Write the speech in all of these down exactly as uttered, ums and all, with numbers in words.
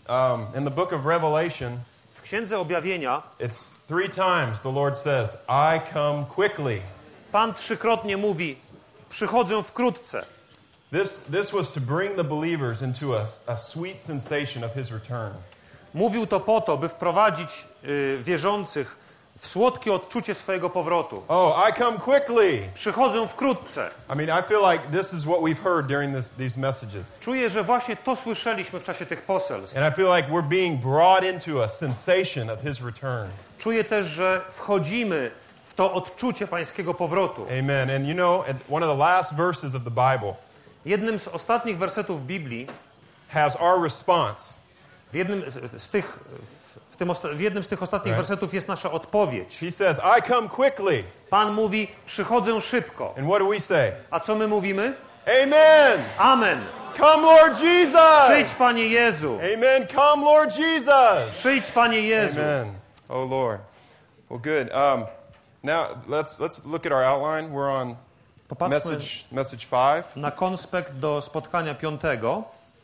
Um, in the book of Revelation, w Księdze Objawienia it's three times the Lord says, I come quickly. Pan trzykrotnie mówi, przychodzę wkrótce. This, this was to bring the believers into a, a sweet sensation of His return. Mówił to po to, by wprowadzić y, wierzących w słodkie odczucie swojego powrotu. Oh, I come quickly. Przychodzę wkrótce. I mean, I feel like this is what we've heard during this, these messages. Czuję, że właśnie to słyszeliśmy w czasie tych poselstw. And I feel like we're being brought into a sensation of His return. Czuję też, że wchodzimy w to odczucie pańskiego powrotu. Amen. And you know, one of the last verses of the Bible Jednym z ostatnich wersetów Biblii has our response. w jednym z tych, w, tym, w jednym z tych ostatnich Right. wersetów jest nasza odpowiedź. He says, I come quickly. Pan mówi, przychodzę szybko. And what do we say? A co my mówimy? Amen. Amen. Come, Lord Jesus. Przyjdź, Panie Jezu. Amen. Come, Lord Jesus. Przyjdź, Panie Jezu. Amen. Oh, Lord. Well, good. Um, now, let's let's look at our outline. We're on Popatrzmy message message five. na konspekt do spotkania piątego.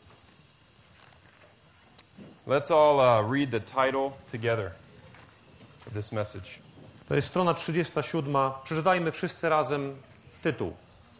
Let's all uh, read the title together of this message. To jest strona trzydziesta siódma. Przeczytajmy wszyscy razem tytuł.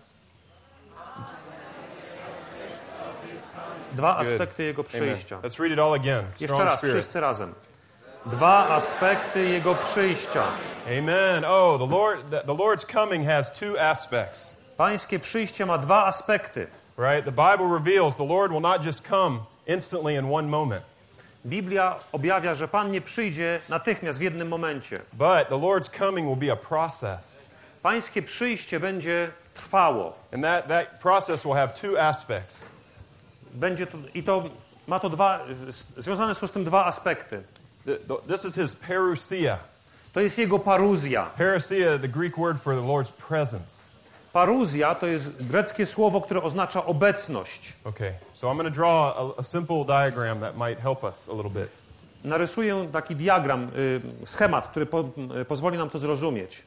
Dwa Good. aspekty Jego Amen. przyjścia. Let's read it all again. Jeszcze Strong raz, spirit. wszyscy razem. Dwa aspekty Jego przyjścia. Amen. Oh, the Lord, the, the Lord's coming has two aspects, Pańskie przyjście ma dwa aspekty. right? The Bible reveals the Lord will not just come instantly in one moment, Biblia objawia, że Pan nie przyjdzie natychmiast w jednym momencie. but the Lord's coming will be a process, Pańskie przyjście będzie trwało. and that that process will have two aspects. Będzie to, I to ma to dwa, związane są z tym dwa aspekty. The, the, this is His parousia. To jest Jego paruzja. Parousia, the Greek word for the Lord's presence. Paruzja to jest greckie słowo, które oznacza obecność. Okay, so I'm going to draw a, a simple diagram that might help us a little bit. Narysuję taki diagram, y, schemat, który po, y, pozwoli nam to zrozumieć.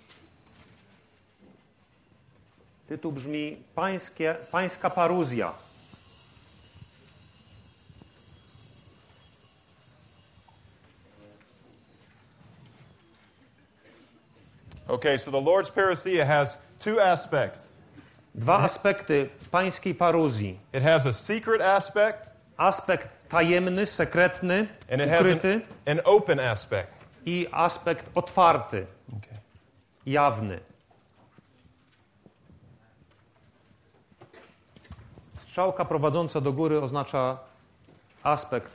Tytuł brzmi Pańskie, Pańska paruzja. Okay, so the Lord's parousia has two aspects. Dwa aspekty pańskiej paruzji. It has a secret aspect, Aspekt tajemny, sekretny, and it has ukryty an, an open aspect. i aspekt otwarty, Okay. jawny. Strzałka prowadząca do góry oznacza aspekt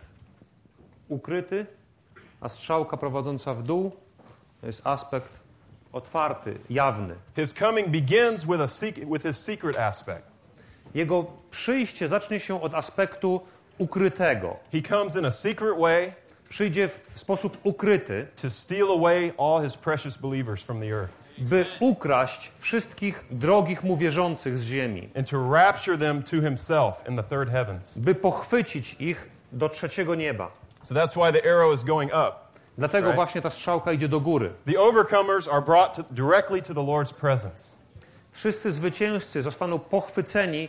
ukryty, a strzałka prowadząca w dół to jest aspekt otwarty, jawny. His coming begins with a sec- with his secret aspect. Jego przyjście zacznie się od aspektu ukrytego. He comes in a secret way Przyjdzie w sposób ukryty, to steal away all his precious believers from the earth by ukraść wszystkich drogich mu wierzących z ziemi, and to rapture them to himself in the third heavens. by pochwycić ich do trzeciego nieba. So that's why the arrow is going up. Dlatego Right. właśnie ta strzałka idzie do góry. The overcomers are brought to, directly to the Lord's presence. Wszyscy zwycięzcy zostaną pochwyceni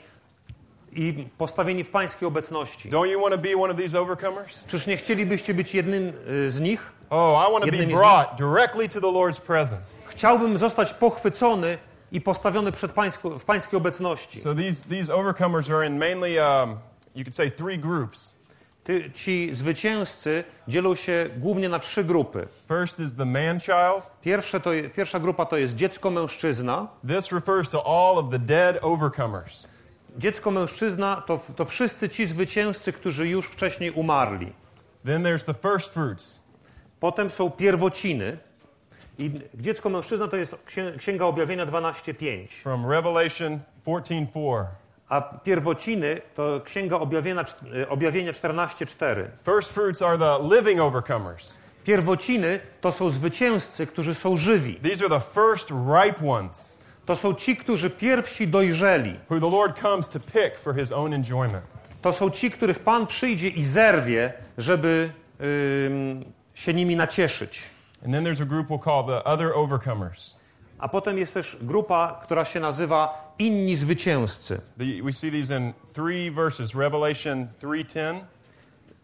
i postawieni w pańskiej obecności. Don't you want to be one of these overcomers? Czyż nie chcielibyście być jednym y, z nich? Oh, I want to be Jednymi z brought directly to the Lord's presence. Chciałbym zostać pochwycony i postawiony przed pańską, w pańskiej obecności. So these these overcomers are in mainly, um, you could say, three groups. Ty, ci zwycięzcy dzielą się głównie na trzy grupy. First is the man-child. Pierwsze to, je- pierwsza grupa to jest dziecko-mężczyzna. This refers to all of the dead overcomers. Dziecko-mężczyzna to, to wszyscy ci zwycięzcy, którzy już wcześniej umarli. Then there's the first fruits. Potem są pierwociny. I dziecko-mężczyzna to jest księ- Księga Objawienia dwanaście pięć. From Revelation fourteen four. A pierwociny to Księga Objawienia, Objawienia czternaście cztery. First fruits are the living overcomers. Pierwociny to są zwycięzcy, którzy są żywi. These are the first ripe ones To są ci, którzy pierwsi dojrzeli. who the Lord comes to pick for his own enjoyment. To są ci, których Pan przyjdzie i zerwie, żeby ym, się nimi nacieszyć. And then there's a group we'll call the other overcomers. A potem jest też grupa, która się nazywa inni zwycięzcy. The, we see these in three verses. Revelation three ten.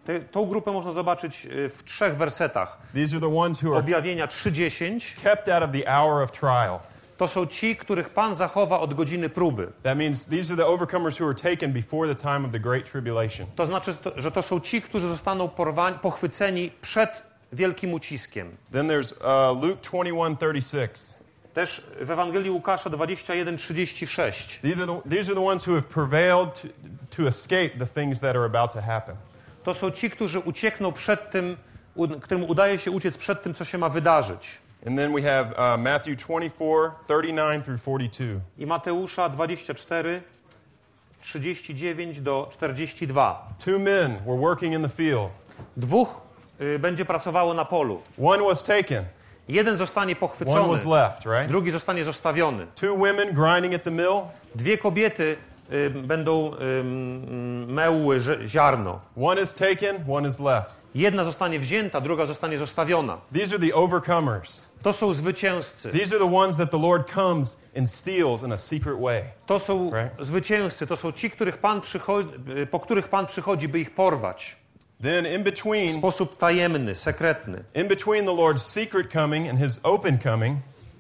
Te, tą grupę można zobaczyć y, w trzech wersetach. These are the ones who are Objawienia trzy dziesięć. kept out of the hour of trial. To są ci, których Pan zachowa od godziny próby. That means these are the overcomers who were taken before the time of the Great Tribulation. To znaczy, że to są ci, którzy zostaną porwani, pochwyceni przed wielkim uciskiem. Then there's uh, Luke twenty-one thirty-six. Też w Ewangelii Łukasza dwadzieścia jeden trzydzieści sześć. These are the, these are the ones who have prevailed to, to escape the things that are about to happen. To są ci, którzy uciekną przed tym, którym udaje się uciec przed tym, co się ma wydarzyć. And then we have uh, Matthew twenty-four thirty-nine through forty-two. I Mateusza dwadzieścia cztery trzydzieści dziewięć do czterdzieści dwa. Two men were working in the field. Dwóch y, będzie pracowało na polu. One was taken. Jeden zostanie One pochwycony, was left, right? drugi zostanie zostawiony. Two women grinding at the mill. Dwie kobiety y, będą y, mełły zi- ziarno. One is taken, one is left. Jedna zostanie wzięta, druga zostanie zostawiona. These are the overcomers. To są zwycięzcy. These are the ones that the Lord comes and steals in a secret way. To są Right. zwycięzcy, to są ci, których Pan przychodzi, po których Pan przychodzi, by ich porwać. Then in W between, sposób tajemny, sekretny. in between the Lord's secret coming and his open coming,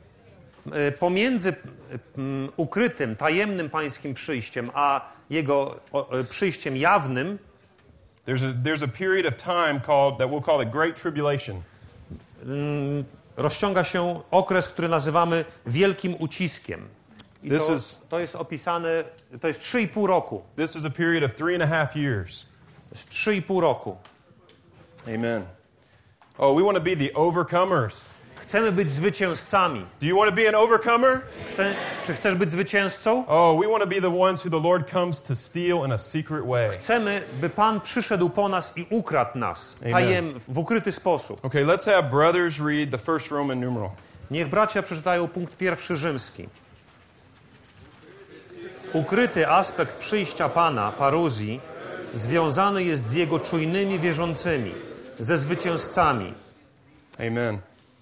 Y, Pomiędzy y, mm, ukrytym, tajemnym Pańskim przyjściem, a Jego o, y, przyjściem jawnym, there's a, there's a period of time called, that we'll call it Great Tribulation. mm, rozciąga się okres, który nazywamy wielkim uciskiem. I This to, is- to jest opisane, to jest trzy i pół roku. This is a period of three and a half years. To jest trzy i pół roku. Amen. Oh, we want to be the overcomers. Chcemy być zwycięzcami. Do you want to be an overcomer? Chce, czy chcesz być zwycięzcą? Oh, we want to be the ones who the Lord comes to steal in a secret way. Chcemy, by Pan przyszedł po nas i ukradł nas Amen. tajem, w ukryty sposób. Okay, let's have brothers read the first Roman numeral. Niech bracia przeczytają punkt pierwszy rzymski. Ukryty aspekt przyjścia Pana, paruzji, związany jest z Jego czujnymi wierzącymi, ze zwycięzcami. Amen.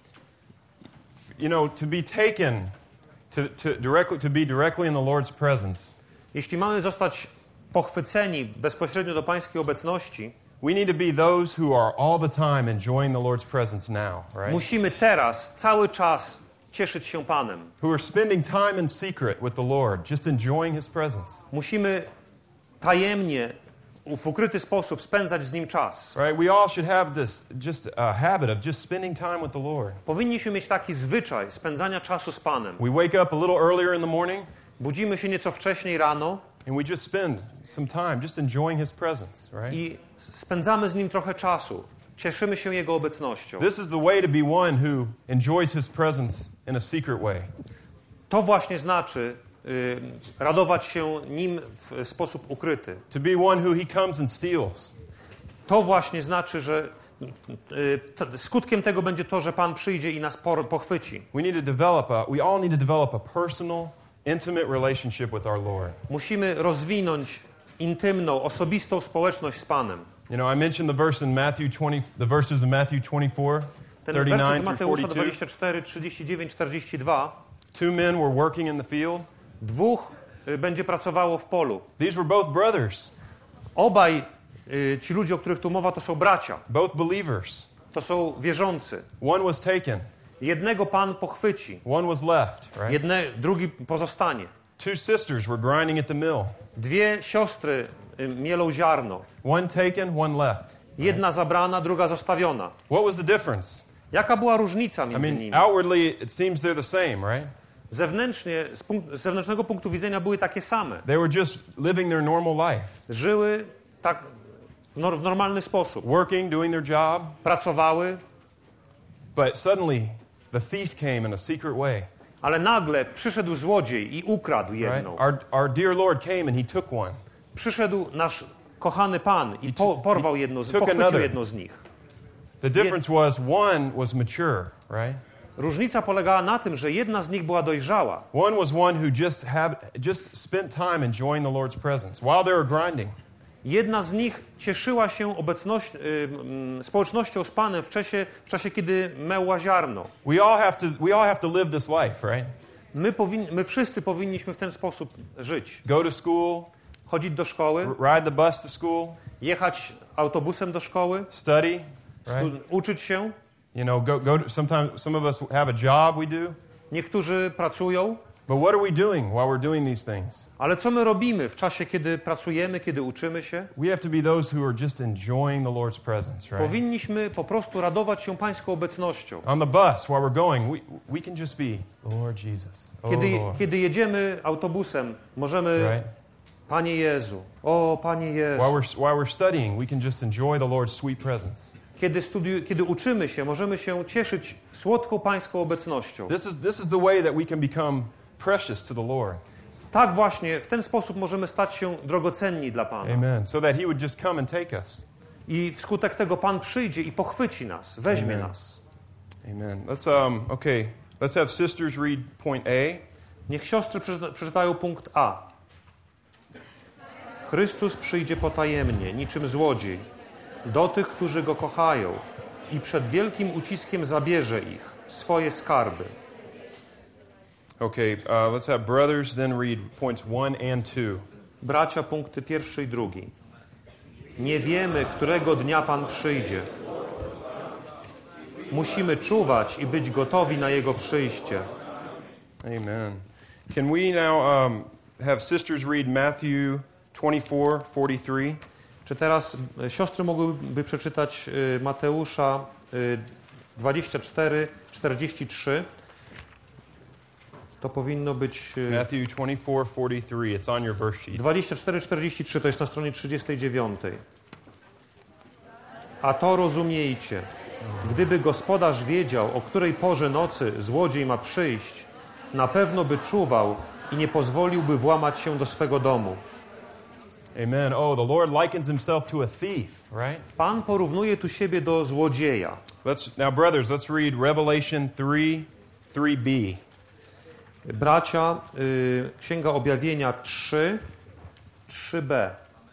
You know, to be taken, to, to, directly, to be directly in the Lord's presence, Jeśli mamy zostać pochwyceni bezpośrednio do Pańskiej obecności, we need to be those who are all the time enjoying the Lord's presence now, right? musimy teraz cały czas cieszyć się Panem. Who are spending time in secret with the Lord, just enjoying His presence, Musimy tajemnie, w ukryty sposób spędzać z Nim czas. right? We all should have this just a habit of just spending time with the Lord. Powinniśmy mieć taki zwyczaj spędzania czasu z Panem. We wake up a little earlier in the morning Budzimy się nieco wcześniej rano and we just spend some time just enjoying His presence, right? i spędzamy z Nim trochę czasu. Cieszymy się Jego obecnością. This is the way to be one who enjoys His presence in a secret way. To właśnie znaczy y, radować się Nim w sposób ukryty. To be one who He comes and steals. To właśnie znaczy, że y, to, skutkiem tego będzie to, że Pan przyjdzie i nas por, pochwyci. We need to develop a, we all need to develop a personal, intimate relationship with our Lord. Musimy rozwinąć intymną, osobistą społeczność z Panem. You know, I mentioned the verse in Matthew twenty, the verses in Matthew twenty-four, Ten werset z thirty-nine through Mateusza forty-two. dwadzieścia cztery, trzydzieści dziewięć, czterdzieści dwa. Two men were working in the field. Dwóch y, będzie pracowało w polu. These were both brothers, Obaj y, ci ludzie, o których tu mowa, to są bracia. both believers. To są wierzący. One was taken, Jednego Pan pochwyci, one was left, right? jedne, drugi pozostanie. Two sisters were grinding at the mill. Dwie siostry y, mielą ziarno. One taken, one left. Jedna zabrana, druga zostawiona. What was the difference? Jaka była różnica I między mean, nimi? outwardly it seems they're the same, right? Zewnętrznie, z, punkt, z zewnętrznego punktu widzenia były takie same. They were just living their normal life, Żyły tak w, nor, w normalny sposób. working, doing their job, Pracowały, but suddenly the thief came in a secret way, ale nagle przyszedł złodziej i ukradł right? jedną. Our, our dear Lord came and He took one. Przyszedł nasz kochany Pan i po, porwał jedno z, took pochwycił another. jedno z nich. The difference was one was mature, right? Różnica polegała na tym, że jedna z nich była dojrzała. One was one who just had just spent time enjoying the Lord's presence while they were grinding. Jedna z nich cieszyła się obecność, y, y, społecznością z Panem w czasie, w czasie, kiedy mełła ziarno. We all have to we all have to live this life, right? My, powin, my wszyscy powinniśmy w ten sposób żyć. Go to school, Chodzić do szkoły, r- ride the bus to school, jechać autobusem do szkoły, study, right? stu- uczyć się. You know, go, go to, sometimes some of us have a job we do. Niektórzy pracują, But what are we doing while we're doing these things? ale co my robimy w czasie, kiedy pracujemy, kiedy uczymy się? We have to be those who are just enjoying the Lord's presence, right? Powinniśmy po prostu radować się Pańską obecnością. On the bus while we're going, we, we can just be, Lord Jesus. Oh, Kiedy, Lord. kiedy jedziemy autobusem, możemy, Right? Panie Jezu, o Panie While Jezu. we're, while we're studying, we can just enjoy the Lord's sweet presence. Kiedy, studiu, kiedy uczymy się, możemy się cieszyć słodką Pańską obecnością. This is, this is the way that we can become precious to the Lord. Tak właśnie, w ten sposób możemy stać się drogocenni dla Pana. Amen. So that He would just come and take us. I wskutek tego Pan przyjdzie i pochwyci nas, weźmie Amen. nas. Amen. Let's, um, okay, let's have sisters read point A. Niech siostry przeczyta- przeczytają punkt A. Chrystus przyjdzie potajemnie, niczym złodziej, do tych, którzy Go kochają i przed wielkim uciskiem zabierze ich, swoje skarby. Okay, uh, let's have brothers then read points one and two. Bracia, punkty pierwszy i drugi. Nie wiemy, którego dnia Pan przyjdzie. Musimy czuwać i być gotowi na Jego przyjście. Amen. Can we now um, have sisters read Matthew twenty-four forty-three? Czy teraz e, siostry mogłyby przeczytać e, Mateusza e, dwadzieścia cztery czterdzieści trzy? To powinno być e, Matthew twenty-four forty-three. It's on your verse sheet. dwadzieścia cztery czterdzieści trzy, to jest na stronie trzydziestej dziewiątej. A to rozumiejcie. Gdyby gospodarz wiedział, o której porze nocy złodziej ma przyjść, na pewno by czuwał i nie pozwoliłby włamać się do swego domu. Amen. Oh, the Lord likens himself to a thief, right? Pan porównuje tu siebie do złodzieja. Let's now, brothers, let's read Revelation three three b. Bracia, y, Księga Objawienia trzy, trzy b.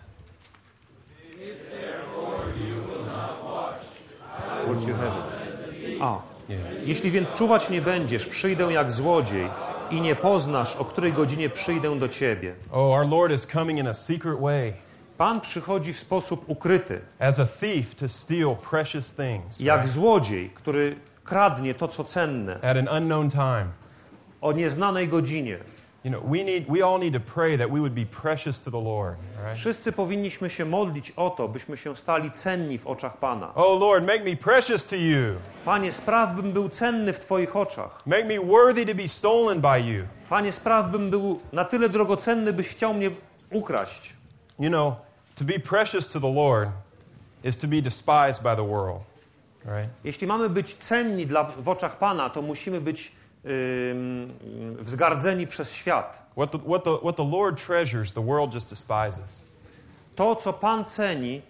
What you have it? A. Jeśli więc czuwać nie będziesz, przyjdę jak złodziej i nie poznasz, o której godzinie przyjdę do ciebie. Oh, our Lord is coming in a secret way, Pan przychodzi w sposób ukryty, as a thief to steal precious things, jak right? złodziej, który kradnie to, co cenne, At an unknown time. o nieznanej godzinie. You know, we need, we all need to pray that we would be precious to the Lord, right? Wszyscy powinniśmy się modlić o to, byśmy się stali cenni w oczach Pana. Oh Lord, make me precious to you. Panie, spraw, bym był cenny w Twoich oczach. Make me worthy to be stolen by you. Panie, spraw, bym był na tyle drogocenny, byś chciał mnie ukraść. You know, to be precious to the Lord is to be despised by the world, right? Jeśli mamy być cenni dla, w oczach Pana, to musimy być ym, wzgardzeni przez świat. What the, what, the, what the Lord treasures, the world just despises. To, co Pan ceni,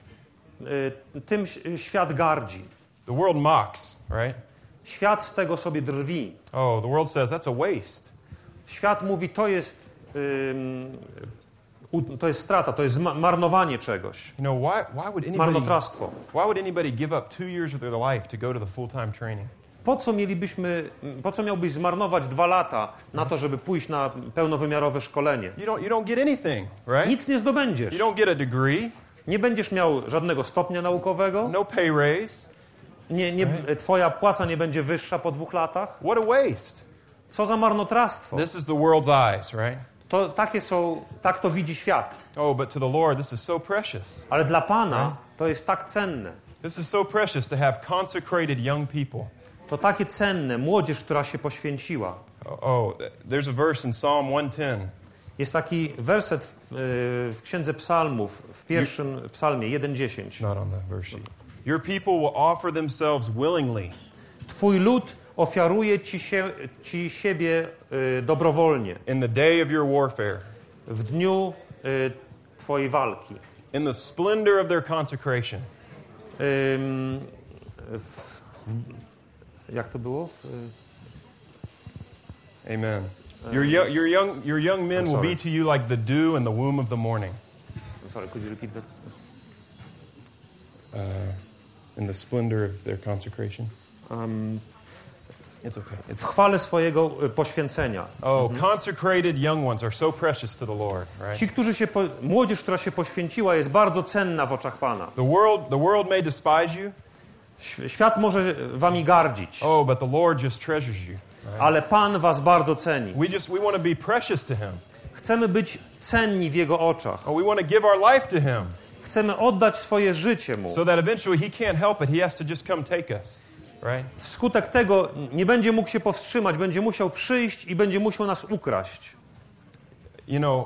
y, tym świat gardzi. The world mocks, right? Świat z tego sobie drwi. Oh, the world says that's a waste. Świat mówi, to jest, ym, u- to jest strata, to jest zma- marnowanie czegoś. You know, why, why, would anybody, Marnotrawstwo. why would anybody give up two years of their life to go to the full-time training? Po co mielibyśmy, po co miałbyś zmarnować dwa lata na to, żeby pójść na pełnowymiarowe szkolenie? You don't, you don't get anything, right? Nic nie zdobędziesz. You don't get a degree, Nie będziesz miał żadnego stopnia naukowego. no pay raise. Nie, nie, twoja płaca nie będzie wyższa po dwóch latach. What a waste. Co za marnotrawstwo. This is the world's eyes, right? To takie są, tak to widzi świat. Oh, but to the Lord, this is so precious. Ale dla Pana to jest tak cenne. This is so precious to have consecrated young people. To takie cenne, młodzież, która się poświęciła. Oh, oh, there's a verse in Psalm one ten. Jest taki werset w, w Księdze Psalmów, w pierwszym psalmie jeden dziesięć. Not on the verse sheet. Your people will offer themselves willingly. Twój lud ofiaruje ci, się, ci siebie y, dobrowolnie In the day of your warfare, w dniu y, Twojej walki. in the splendor of their consecration. Ym, w, w, jak to było? Y, Amen. Your, yo- your, young, your young men I'm will sorry. be to you like the dew in the womb of the morning. sorry, could you repeat that? Uh, in the splendor of their consecration. Um, It's okay. w chwale swojego y, poświęcenia. Oh, consecrated young ones are so precious to the Lord, right? Ci, którzy się po, młodzież, która się poświęciła, jest bardzo cenna w oczach Pana. The world, the world may despise you. Ś- Świat może wami gardzić, Oh, but the Lord just treasures you. Right? ale Pan was bardzo ceni. We just we want to be precious to Him. Chcemy być cenni w Jego oczach. Oh, we want to give our life to Him, Chcemy oddać swoje życie Mu. so that eventually He can't help it. He has to just come take us, right? Wskutek tego nie będzie mógł się powstrzymać, będzie musiał przyjść i będzie musiał nas ukraść. You know,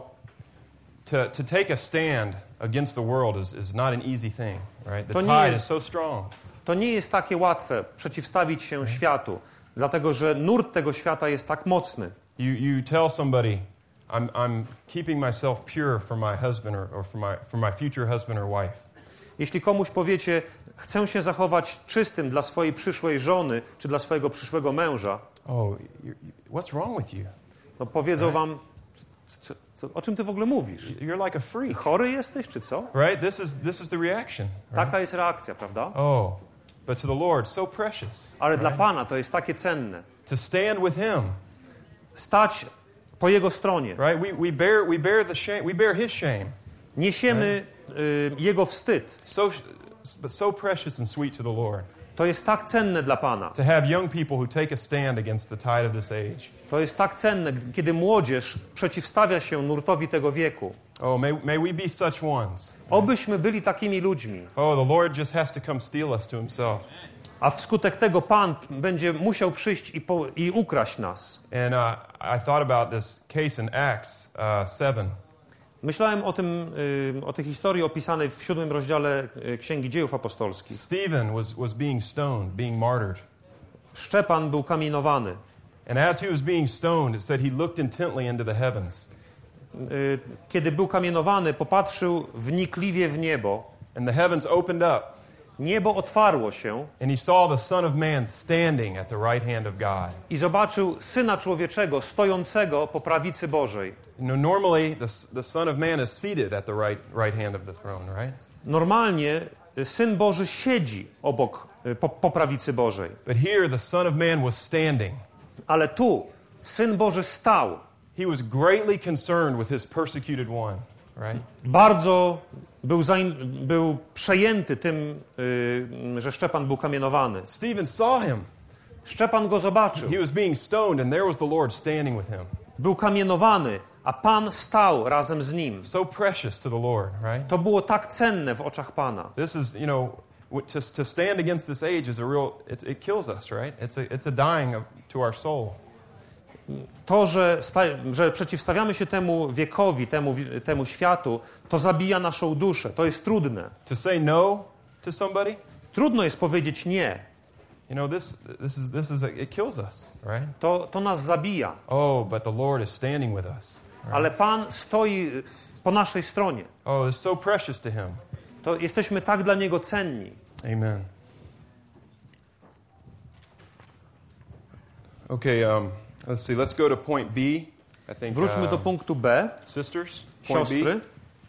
to to take a stand against the world is, is not an easy thing, right? The To nie tide jest- is so strong. To nie jest takie łatwe przeciwstawić się światu, dlatego że nurt tego świata jest tak mocny. You you tell somebody, I'm I'm keeping myself pure for my husband or, or for my for my future husband or wife. Jeśli komuś powiecie, chcę się zachować czystym dla swojej przyszłej żony czy dla swojego przyszłego męża, Oh, you're, what's wrong with you? to powiedzą wam, co, co, o czym ty w ogóle mówisz? You're like a freak, Chory jesteś, czy co? right? This is this is the reaction. Right? Taka jest reakcja, prawda? Oh, but to the Lord, so precious. Ale dla right? Pana to jest takie cenne. To stand with Him, Stać po Jego stronie. right? We we bear we bear the shame. We bear His shame. Niesiemy y, Jego wstyd. So but so precious and sweet to the Lord. To jest tak cenne dla Pana. To have young people who take a stand against the tide of this age. To jest tak cenne, kiedy młodzież przeciwstawia się nurtowi tego wieku. Oh, may may we be such ones. Obyśmy byli takimi ludźmi, Oh, the Lord just has to come steal us to Himself. a wskutek tego Pan będzie musiał przyjść i, po, i ukraść nas. And uh, I thought about this case in Acts uh, seven. Myślałem o tym, y, o tej historii opisanej w siódmym rozdziale y, Księgi Dziejów Apostolskich. Stephen was was being stoned, being martyred. Szczepan był kamienowany. And as he was being stoned, it said he looked intently into the heavens. Y, Kiedy był kamienowany, popatrzył wnikliwie w niebo. And the heavens opened up. Niebo otwarło się And he saw the Son of Man standing at the right hand of God. i zobaczył Syna Człowieczego stojącego po prawicy Bożej. You know, normally the, the Son of Man is seated at the right, right hand of the throne, right? Normalnie y, Syn Boży siedzi obok, y, po, po prawicy Bożej. But here the Son of Man was standing. Ale tu Syn Boży stał. He was greatly concerned with his persecuted one, right? Bardzo był, zain, był przejęty tym, y, że Szczepan był kamienowany. Stephen saw him. Szczepan go zobaczył. He was being stoned, and there was the Lord standing with him. Był kamienowany, a Pan stał razem z nim. So precious to the Lord, right? To było tak cenne w oczach Pana. This is, you know, to, to stand against this age is a real, it, it kills us, right? It's a, it's a dying of, to our soul. To, że, sta, że przeciwstawiamy się temu wiekowi, temu, temu światu, to zabija naszą duszę. To jest trudne. To say no to somebody, Trudno jest powiedzieć nie. you know, this, this is, this is, a, it kills us, right? To, to nas zabija. Oh, but the Lord is standing with us. Right? Ale Pan stoi po naszej stronie. Oh, it's so precious to Him. To jesteśmy tak dla Niego cenni. Amen. Okay, um, let's see. Let's go to point B. I think. Wróćmy do um, punktu B. sisters, point B. Siostry.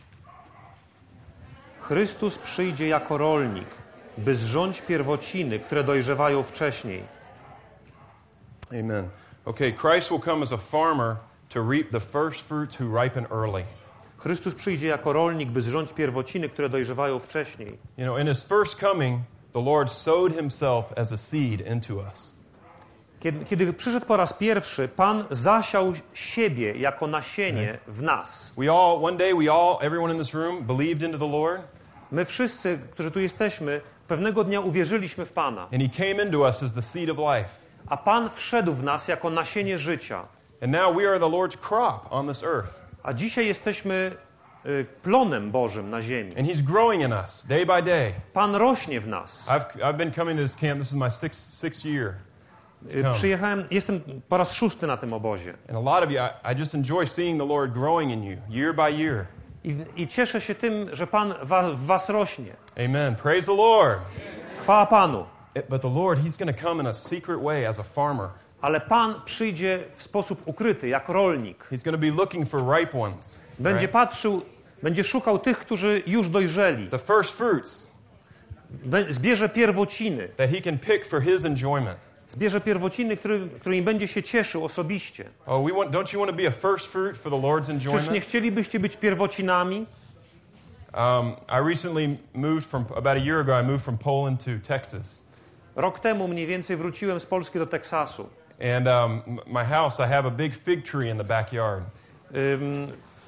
Chrystus przyjdzie jako rolnik, by zrządzić pierwociny, które dojrzewają wcześniej. Amen. Okay, Christ will come as a farmer to reap the first fruits who ripen early. Chrystus przyjdzie jako rolnik, by zrządzić pierwociny, które dojrzewają wcześniej. You know, in His first coming, the Lord sowed Himself as a seed into us. Kiedy, kiedy przyszedł po raz pierwszy, Pan zasiał siebie jako nasienie w nas. We all, one day, we all, everyone in this room, believed into the Lord, My wszyscy, którzy tu jesteśmy, pewnego dnia uwierzyliśmy w Pana. and He came into us as the seed of life. A Pan wszedł w nas jako nasienie życia. And now we are the Lord's crop on this earth. A dzisiaj jesteśmy y, plonem Bożym na ziemi. And He's growing in us day by day. Pan rośnie w nas. I've, I've been coming to this camp, this is my sixth, sixth year. Y, Przyjechałem, jestem po raz szósty na tym obozie. And a lot of you, I, I just enjoy seeing the Lord growing in you year by year. I, I cieszę się tym, że Pan wa, w was rośnie. Amen. Praise the Lord. Chwała Panu. It- But the Lord, He's going to come in a secret way as a farmer. Ale Pan przyjdzie w sposób ukryty, jak rolnik. He's going to be looking for ripe ones. Będzie right? patrzył, będzie szukał tych, którzy już dojrzeli. The first fruits Be- Zbierze pierwociny that He can pick for His enjoyment. Zbierze pierwociny, który, którymi będzie się cieszył osobiście. Oh, we want, don't you want to be a first fruit for the Lord's Czyż nie enjoyment? chcielibyście być pierwocinami? Um, I recently moved from, about a year ago, I moved from Poland to Texas. Rok temu mniej więcej wróciłem z Polski do Teksasu. And um, m- my house, I have a big fig tree in the backyard. Ym,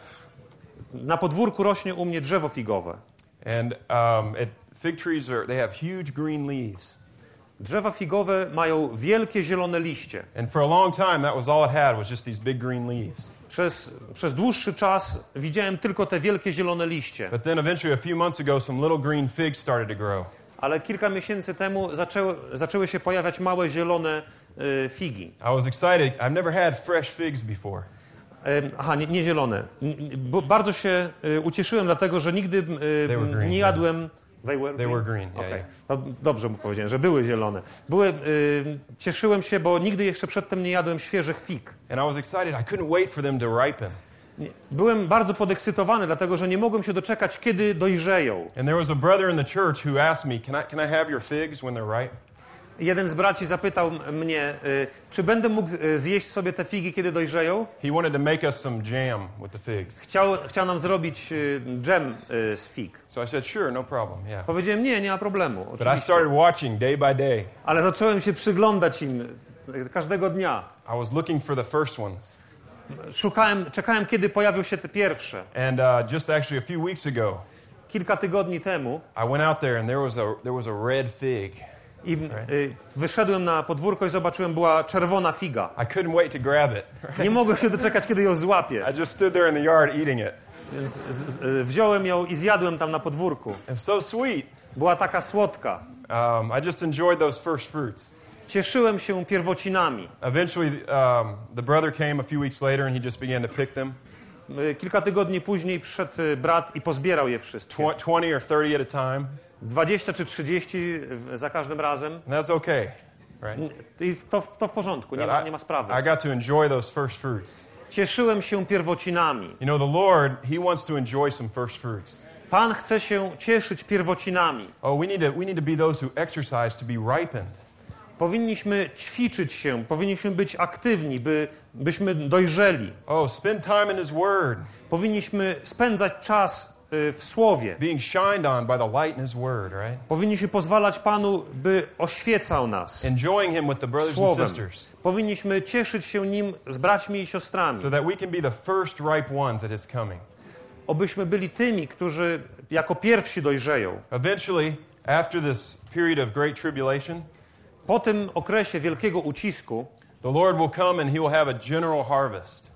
na podwórku rośnie u mnie drzewo figowe. And um, it, fig trees, are they have huge green leaves. Drzewa figowe mają wielkie zielone liście. And for a long time, that was all it had, was just these big green leaves. Przez, przez dłuższy czas widziałem tylko te wielkie zielone liście. But then eventually, a few months ago, some little green figs started to grow. Ale kilka miesięcy temu zaczęły, zaczęły się pojawiać małe zielone y, figi. I was excited. I've never had fresh figs before. Ym, aha, nie, nie zielone. N- Bo bardzo się y, ucieszyłem, dlatego że nigdy y, They were green, nie yeah. jadłem... They were They green? were green, yeah, Okej. yeah. No, dobrze mu powiedziałem, że były zielone. Były, y, cieszyłem się, bo nigdy jeszcze przedtem nie jadłem świeżych fig. And I was excited. I couldn't wait for them to ripen. Nie- Byłem bardzo podekscytowany, dlatego że nie mogłem się doczekać, kiedy dojrzeją. And there was a brother in the church who asked me, can I, can I have your figs when they're ripe? Jeden z braci zapytał m- mnie, y, czy będę mógł y, zjeść sobie te figi, kiedy dojrzeją. He wanted to make us some jam with the figs. Chciał, chciał nam zrobić y, dżem y, z fig. So I said, sure, no problem, yeah. Powiedziałem, nie, nie ma problemu. But I Oczywiście. started watching day by day. Ale zacząłem się przyglądać im y, każdego dnia. I was looking for the first ones. Szukałem, czekałem, kiedy pojawią się te pierwsze. And uh, just actually a few weeks ago, Kilka tygodni temu I went out there and there was a, there was a red fig. i y, wyszedłem na podwórko i zobaczyłem, była czerwona figa. I couldn't wait to grab it. Nie mogłem się doczekać, kiedy ją złapię. I just stood there in the yard eating it. Więc z, z, y, wziąłem ją i zjadłem tam na podwórku. It's so sweet. Była taka słodka. Um, I just enjoyed those first fruits. Cieszyłem się pierwocinami. Eventually, um, the brother came a few weeks later and he just began to pick them, Y, Kilka tygodni później przyszedł y, brat i pozbierał je wszystkie. tw- twenty or thirty at a time. dwadzieścia czy trzydzieści y, za każdym razem. And that's okay, right? I to, to w porządku, nie ma, nie ma sprawy. I got to enjoy those first fruits. Cieszyłem się pierwocinami. You know, the Lord, He wants to enjoy some first fruits. Pan chce się cieszyć pierwocinami. Oh, we need to, we need to be those who exercise to be ripened. Powinniśmy ćwiczyć się, powinniśmy być aktywni, by, byśmy dojrzeli. Oh, spend time in His Word, Powinniśmy spędzać czas y, w Słowie. being shined on by the light in His Word, right? Powinniśmy pozwalać Panu, by oświecał nas Enjoying Him with the brothers and Słowem. sisters, Powinniśmy cieszyć się Nim z braćmi i siostrami. so that we can be the first ripe ones at His coming. Obyśmy byli tymi, którzy jako pierwsi dojrzeją. Eventually, after this period of great tribulation, Po tym okresie wielkiego ucisku, the Lord will come and He will have a general harvest.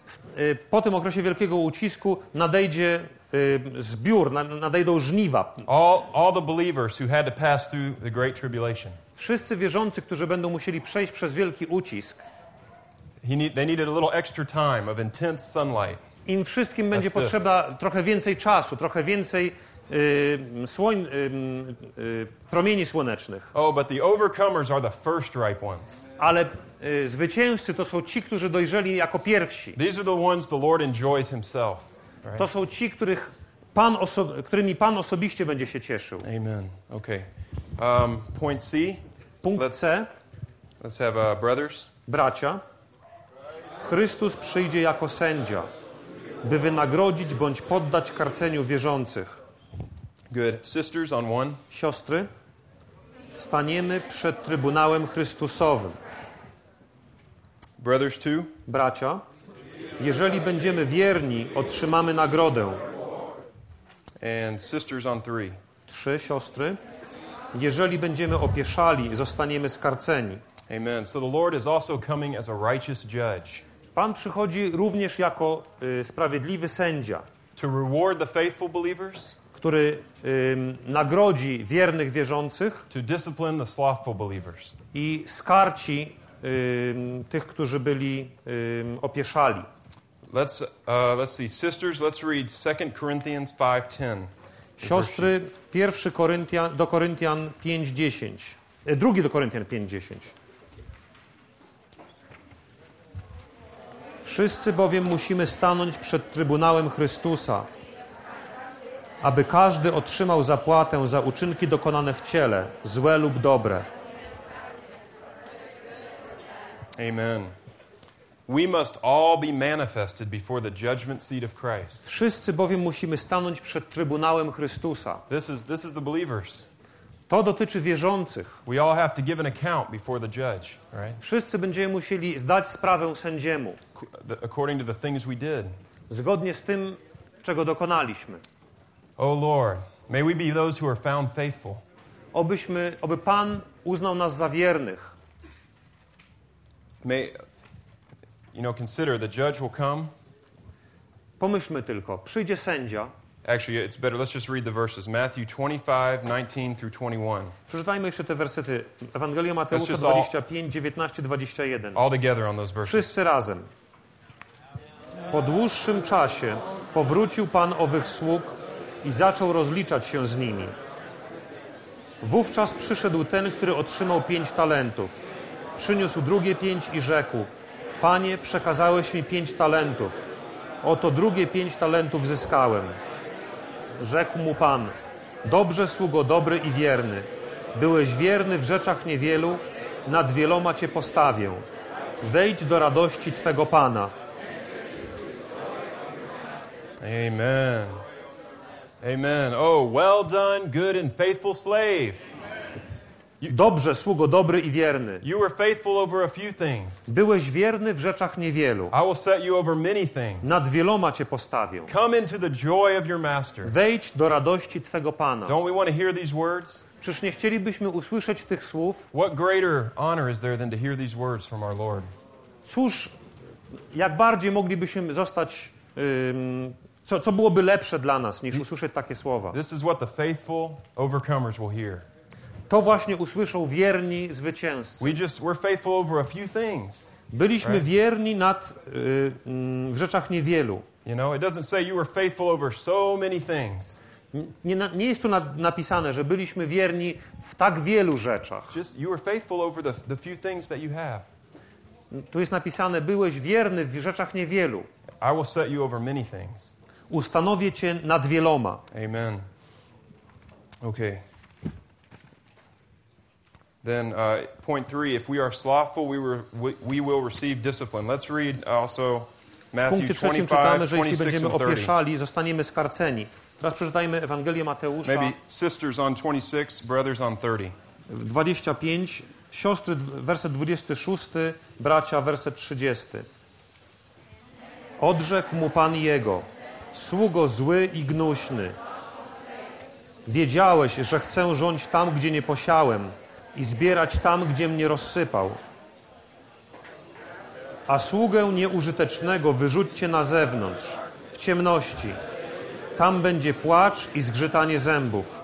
y, po tym okresie wielkiego ucisku nadejdzie y, zbiór, na- nadejdą żniwa. All, all the believers who had to pass through the great tribulation. Wszyscy wierzący, którzy będą musieli przejść przez wielki ucisk, He need, they needed a little extra time of intense sunlight. im wszystkim będzie That's this. potrzeba trochę więcej czasu, trochę więcej y, słoń, y, y, promieni słonecznych. Oh, but the overcomers are the first ripe ones. Ale y, zwycięzcy to są ci, którzy dojrzeli jako pierwsi. These are the ones the Lord enjoys Himself. Right? To są ci, których Pan oso- którymi Pan osobiście będzie się cieszył. Amen. Okay. Um, point C. Punkt Let's, C. let's have uh, brothers. Bracia, Chrystus przyjdzie jako sędzia, by wynagrodzić bądź poddać karceniu wierzących. Good. Sisters on one. Siostry, staniemy przed Trybunałem Chrystusowym. Brothers two. Bracia, jeżeli będziemy wierni, otrzymamy nagrodę. And sisters on three. Trzy siostry, jeżeli będziemy opieszali, zostaniemy skarceni. Amen. So the Lord is also coming as a righteous judge Pan przychodzi również jako y, sprawiedliwy sędzia, to reward the faithful believers, który y, nagrodzi wiernych wierzących to discipline the slothful believers. i skarci y, tych, którzy byli y, opieszali. Let's uh, let's see, sisters. Let's read Second Corinthians five ten. Siostry, pierwszy Koryntian, do Koryntian pięć dziesięć. E, drugi do Koryntian pięć dziesięć. Wszyscy bowiem musimy stanąć przed Trybunałem Chrystusa, aby każdy otrzymał zapłatę za uczynki dokonane w ciele, złe lub dobre. Amen. We must all be manifested before the judgment seat of Christ. Wszyscy bowiem musimy stanąć przed Trybunałem Chrystusa. This is, this is the believers. To dotyczy wierzących. We all have to give an account before the judge, right? Wszyscy będziemy musieli zdać sprawę sędziemu, According to the things we did. zgodnie z tym, czego dokonaliśmy. Oh Lord, may we be those who are found faithful. Obyśmy, oby Pan uznał nas za wiernych. May, you know, consider the judge will come. Pomyślmy tylko, przyjdzie sędzia. Actually, it's better. Let's just read the verses. Matthew twenty-five, nineteen through twenty-one. Przeczytajmy jeszcze te wersety. Ewangelia Mateusza just all- dwadzieścia pięć, dziewiętnaście, dwadzieścia jeden. All together on those verses. Wszyscy razem. Po dłuższym czasie powrócił Pan owych sług i zaczął rozliczać się z nimi. Wówczas przyszedł ten, który otrzymał pięć talentów. Przyniósł drugie pięć i rzekł: Panie, przekazałeś mi pięć talentów. Oto drugie pięć talentów zyskałem. Rzekł mu Pan: Dobrze, sługo dobry i wierny. Byłeś wierny w rzeczach niewielu, nad wieloma cię postawię. Wejdź do radości Twego Pana. Amen. Amen. Oh, well done, good and faithful slave. Dobrze, sługo dobry i wierny. You were faithful over a few things. Byłeś wierny w rzeczach niewielu. I will set you over many things. Nad wieloma cię postawię. Come into the joy of your master. Wejdź do radości Twego Pana. Don't we want to hear these words? Czyż nie chcielibyśmy usłyszeć tych słów? What greater honor is there than to hear these words from our Lord? Cóż, jak bardziej moglibyśmy zostać, ym, co, co byłoby lepsze dla nas, niż usłyszeć takie słowa? This is what the faithful overcomers will hear. To właśnie usłyszą wierni zwycięzcy. We just we're faithful over a few things. Byliśmy Right. wierni nad, y, y, w rzeczach niewielu. You know, it doesn't say you were faithful over so many things. Nie, na, nie jest tu na, napisane, że byliśmy wierni w tak wielu rzeczach. Just you were faithful over the, the few things that you have. Tu jest napisane, byłeś wierny w rzeczach niewielu. I will set you over many things. Ustanowię cię nad wieloma. Amen. Okay. Then uh, point three, if we are slothful, we, were, we, we will receive discipline. Let's read also W Matthew punkcie trzecim czytamy, twenty-five, że jeśli twenty-six będziemy and thirty. opieszali, zostaniemy skarceni. Teraz przeczytajmy Ewangelię Mateusza Maybe sisters on twenty-six, brothers on thirty. dwadzieścia pięć, siostry werset dwudziesty szósty, bracia werset trzydziesty. Odrzekł mu Pan jego: sługo zły i gnuśny. Wiedziałeś, że chcę rządzić tam, gdzie nie posiałem i zbierać tam, gdzie mnie rozsypał. A sługę nieużytecznego wyrzućcie na zewnątrz, w ciemności. Tam będzie płacz i zgrzytanie zębów.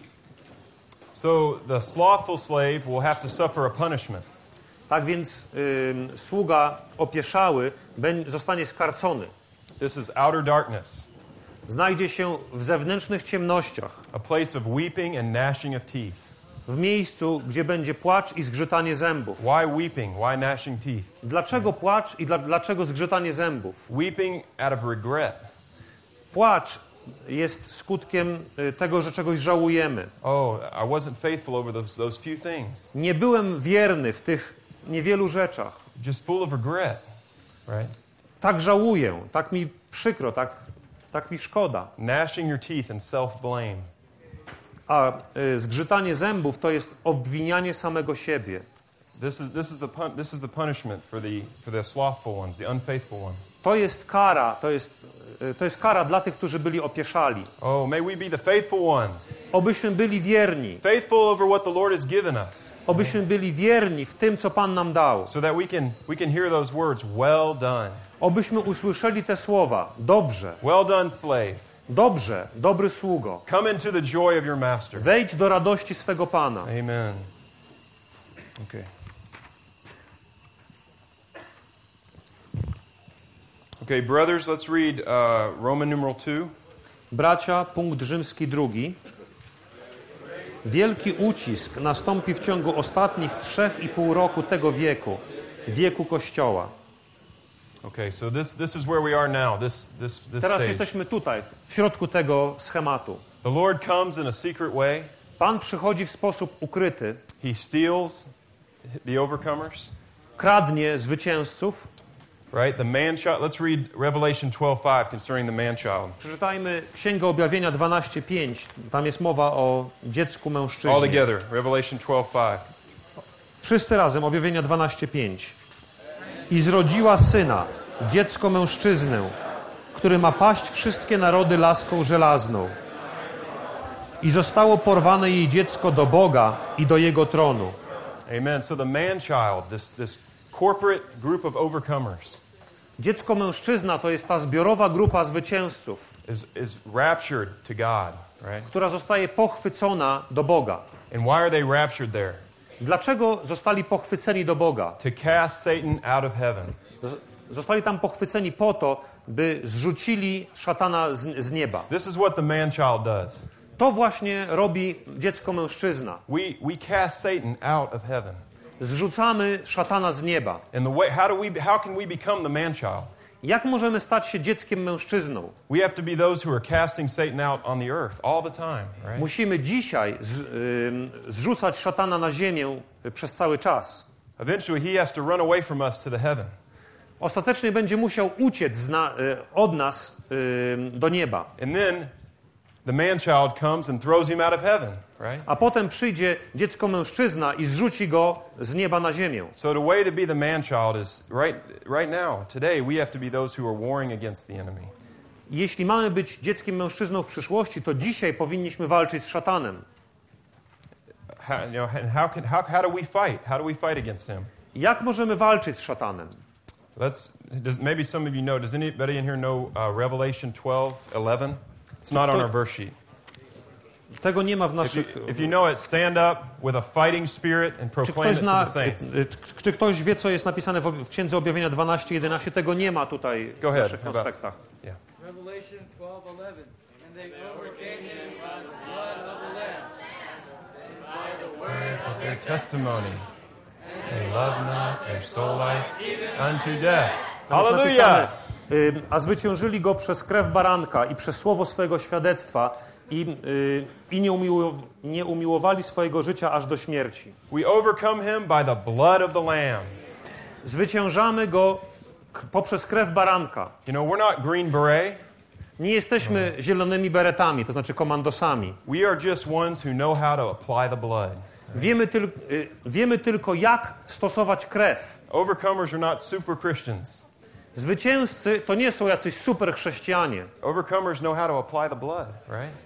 So the slothful slave will have to suffer a punishment. Tak więc y, sługa opieszały beń- zostanie skarcony. This is outer darkness, Znajdzie się w zewnętrznych ciemnościach, a place of weeping and gnashing of teeth. w miejscu, gdzie będzie płacz i zgrzytanie zębów. Why weeping? Why gnashing teeth? Dlaczego płacz i dla, dlaczego zgrzytanie zębów? Weeping out of regret. Płacz jest skutkiem y, tego, że czegoś żałujemy. Oh, I wasn't faithful over those, those few things. Nie byłem wierny w tych niewielu rzeczach. Just full of regret, right? Tak żałuję, tak mi przykro, tak, tak mi szkoda. Gnashing your teeth in self-blame. A y, zgrzytanie zębów to jest obwinianie samego siebie. This is, this is, the, pun- this is the punishment for the, for the slothful ones, the unfaithful ones. To jest kara, to jest, y, to jest kara dla tych, którzy byli opieszali. Oh, may we be the faithful ones. Obyśmy byli wierni. Faithful over what the Lord has given us. Obyśmy byli wierni w tym, co Pan nam dał. So that we can, we can hear those words, well done. Obyśmy usłyszeli te słowa. Dobrze, Well done, slave. dobrze, dobry sługo. Come into the joy of your master. Wejdź do radości swego Pana. Amen. Okay. Okay, brothers, let's read uh, Roman numeral two. Bracia, punkt rzymski drugi. Wielki ucisk nastąpi w ciągu ostatnich trzech i pół roku tego wieku, wieku Kościoła. Okay, so this, this is where we are now, this, this, this Teraz stage. jesteśmy tutaj, w środku tego schematu. The Lord comes in a secret way. Pan przychodzi w sposób ukryty, He steals the overcomers. kradnie zwycięzców. Right? The man child. Let's read Revelation twelve five concerning the man child. Przeczytajmy Księgę Objawienia dwanaście pięć. Tam jest mowa o dziecku All mężczyźnie. together. Revelation twelve five. Wszyscy razem, Objawienia dwanaście pięć. I zrodziła syna, dziecko mężczyznę, który ma paść wszystkie narody laską żelazną. I zostało porwane jej dziecko do Boga i do Jego tronu. Amen. So the man child, this, this corporate group of overcomers, Dziecko mężczyzna to jest ta zbiorowa grupa zwycięzców, is, is raptured to God, right? która zostaje pochwycona do Boga. And why are they raptured there? Dlaczego zostali pochwyceni do Boga? To cast Satan out of heaven. Z- Zostali tam pochwyceni po to, by zrzucili szatana z, z nieba. This is what the man child does. To właśnie robi dziecko mężczyzna. We, we cast Satan out of heaven. Zrzucamy szatana z nieba. And the way, how, do we, how can we become the man child? Jak możemy stać się dzieckiem mężczyzną? We have to be those who are casting Satan out on the earth all the time, right? Musimy dzisiaj z, ym, zrzucać szatana na ziemię y, przez cały czas. Eventually, he has to run away from us to the heaven. Ostatecznie będzie musiał uciec zna, y, od nas y, do nieba. And then the man child comes and throws him out of heaven, right? A potem przyjdzie dziecko mężczyzna i zrzuci go z nieba na ziemię. So the way to be the man child is right, right now, today, we have to be those who are warring against the enemy. Jeśli mamy być dzieckiem mężczyzną w przyszłości, to dzisiaj powinniśmy walczyć z szatanem. How, you know, and how, can, how, how do we fight? How do we fight against him? Jak możemy walczyć z szatanem? Let's, does, maybe some of you know, does anybody in here know uh, Revelation twelve eleven? It's not on our verse sheet. Tego nie ma w If you, naszych... if you know it, stand up with a fighting spirit and Czy proclaim ktoś, it to zna, the saints. czy, czy ktoś wie, co jest napisane w, w Księdze Objawienia dwanaście jedenaście? Tego nie ma tutaj Go w ahead. naszych How about- konspektach. Yeah. Revelation twelve eleven. And they overcame him by the blood of the Lamb and by the word of Their testimony. They love not their soul life unto death. Tam jest Hallelujah! napisane, y, a zwyciężyli go przez krew baranka i przez słowo swojego świadectwa i, y, i nie, umiłow, nie umiłowali swojego życia aż do śmierci. We overcome him by the blood of the Lamb. Zwyciężamy go k- poprzez krew baranka. You know, we're not Green Beret. Nie jesteśmy zielonymi beretami, to znaczy komandosami. We are just ones who know how to apply the blood. Wiemy, tyl, y, wiemy tylko, jak stosować krew. Overcomers are not super Christians. Zwycięzcy to nie są jacyś super chrześcijanie. Overcomers know how to apply the blood, right?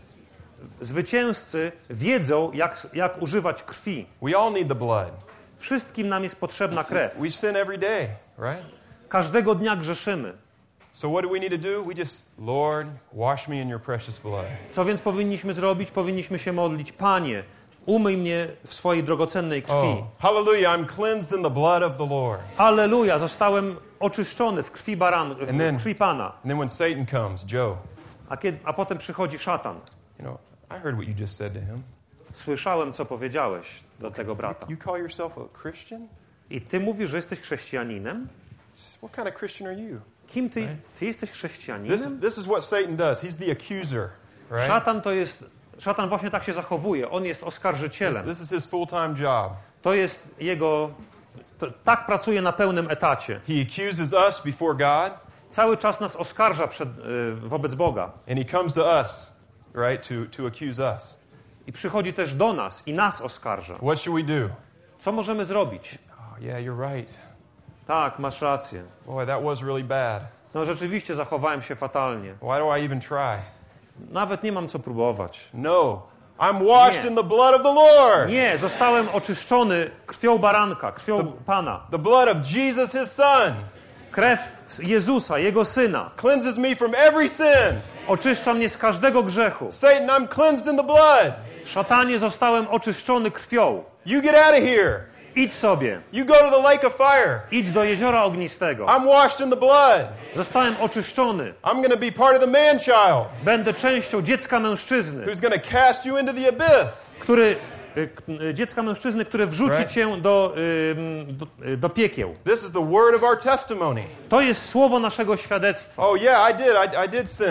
Zwycięzcy wiedzą, jak, jak używać krwi. We all need the blood. Wszystkim nam jest potrzebna krew. We sin every day, right? Każdego dnia grzeszymy. So what do we need to do? We just, Lord, wash me in your precious blood. Co więc powinniśmy zrobić? Powinniśmy się modlić. Panie, umyj mnie w swojej drogocennej krwi. Oh, hallelujah, I'm cleansed in the blood of the Lord. Alleluja, zostałem oczyszczony w krwi, baran, w, And then- w krwi Pana. And then when Satan comes, Joe, A, kiedy, a potem przychodzi szatan. you know, I heard what you just said to him. Słyszałem, co powiedziałeś do tego brata. You call yourself a Christian? I ty mówisz, że jesteś chrześcijaninem? What kind of Christian are you? Kim ty, ty jesteś This, chrześcijaninem? this is what Satan does. He's the accuser, right? Szatan to jest, szatan właśnie tak się zachowuje. On jest This, oskarżycielem. this is his full-time job. To jest jego, to, tak pracuje na pełnym etacie. He accuses us before God, Cały czas nas oskarża przed, y, wobec Boga. and he comes to us, right, to, to accuse us. I przychodzi też do nas i nas oskarża. What should we do? Co możemy zrobić? Oh, yeah, you're right. Tak, masz rację. Boy, that was really bad. No rzeczywiście zachowałem się fatalnie. Why do I even try? Nawet nie mam co próbować. No, I'm washed Nie. in the blood of the Lord. Nie, zostałem oczyszczony krwią baranka, krwią Pana. The blood of Jesus, his son, Krew Jezusa, Jego Syna, cleanses me from every sin. oczyszcza mnie z każdego grzechu. Satan, I'm cleansed in the blood. Szatanie, zostałem oczyszczony krwią. You get out of here. Idź sobie, You go to the lake of fire. idź do jeziora ognistego. I'm washed in the blood. Zostałem oczyszczony. I'm going to be part of the man child Będę częścią dziecka mężczyzny, who's going to cast you into the abyss. który, y, k- y, dziecka mężczyzny, które wrzuci Right. cię do, y, do, y, do piekieł. This is the word of our testimony. To jest słowo naszego świadectwa. Oh, yeah, I did. I, I did sin.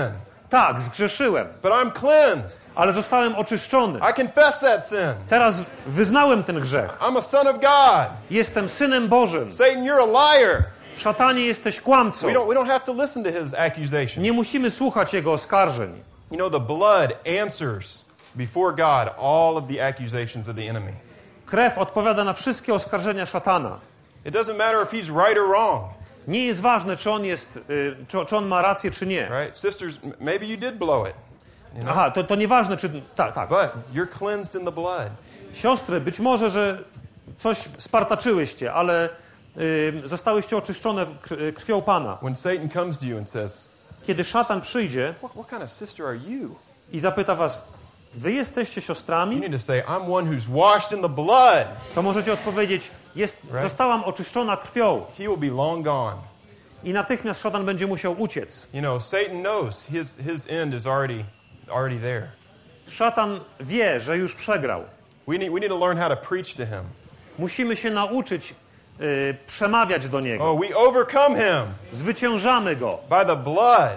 Tak, zgrzeszyłem, but I'm cleansed. ale zostałem oczyszczony. I confess that sin. Teraz wyznałem ten grzech. I'm a son of God. Jestem Synem Bożym. Satan, you're a liar. Szatanie, jesteś kłamcą. We don't, we don't have to listen to his accusations. Nie musimy słuchać jego oskarżeń. You know, the blood answers before God all of the accusations of the enemy. Krew odpowiada na wszystkie oskarżenia szatana. It doesn't matter if he's right or wrong, Nie jest ważne, czy on, jest, y, czy, czy on ma rację, czy nie. right? Sisters, m- maybe you did blow it, you know? Aha, to, to nieważne, czy... Tak, tak. But you're cleansed in the blood. Siostry, być może, że coś spartaczyłyście, ale y, zostałyście oczyszczone kr- krwią Pana. When Satan comes to you and says, Kiedy szatan przyjdzie what, what kind of sister are you? i zapyta was, wy jesteście You siostrami? need to say, I'm one who's washed in the blood. To możecie odpowiedzieć, jest, Right. zostałam oczyszczona krwią. He will be long gone. I natychmiast szatan będzie musiał uciec. You know, Satan knows his, his end is already, already there. Szatan wie, że już przegrał. We need, we need to learn how to preach to him. Musimy się nauczyć y, przemawiać do niego. Oh, we overcome him Zwyciężamy go by the blood,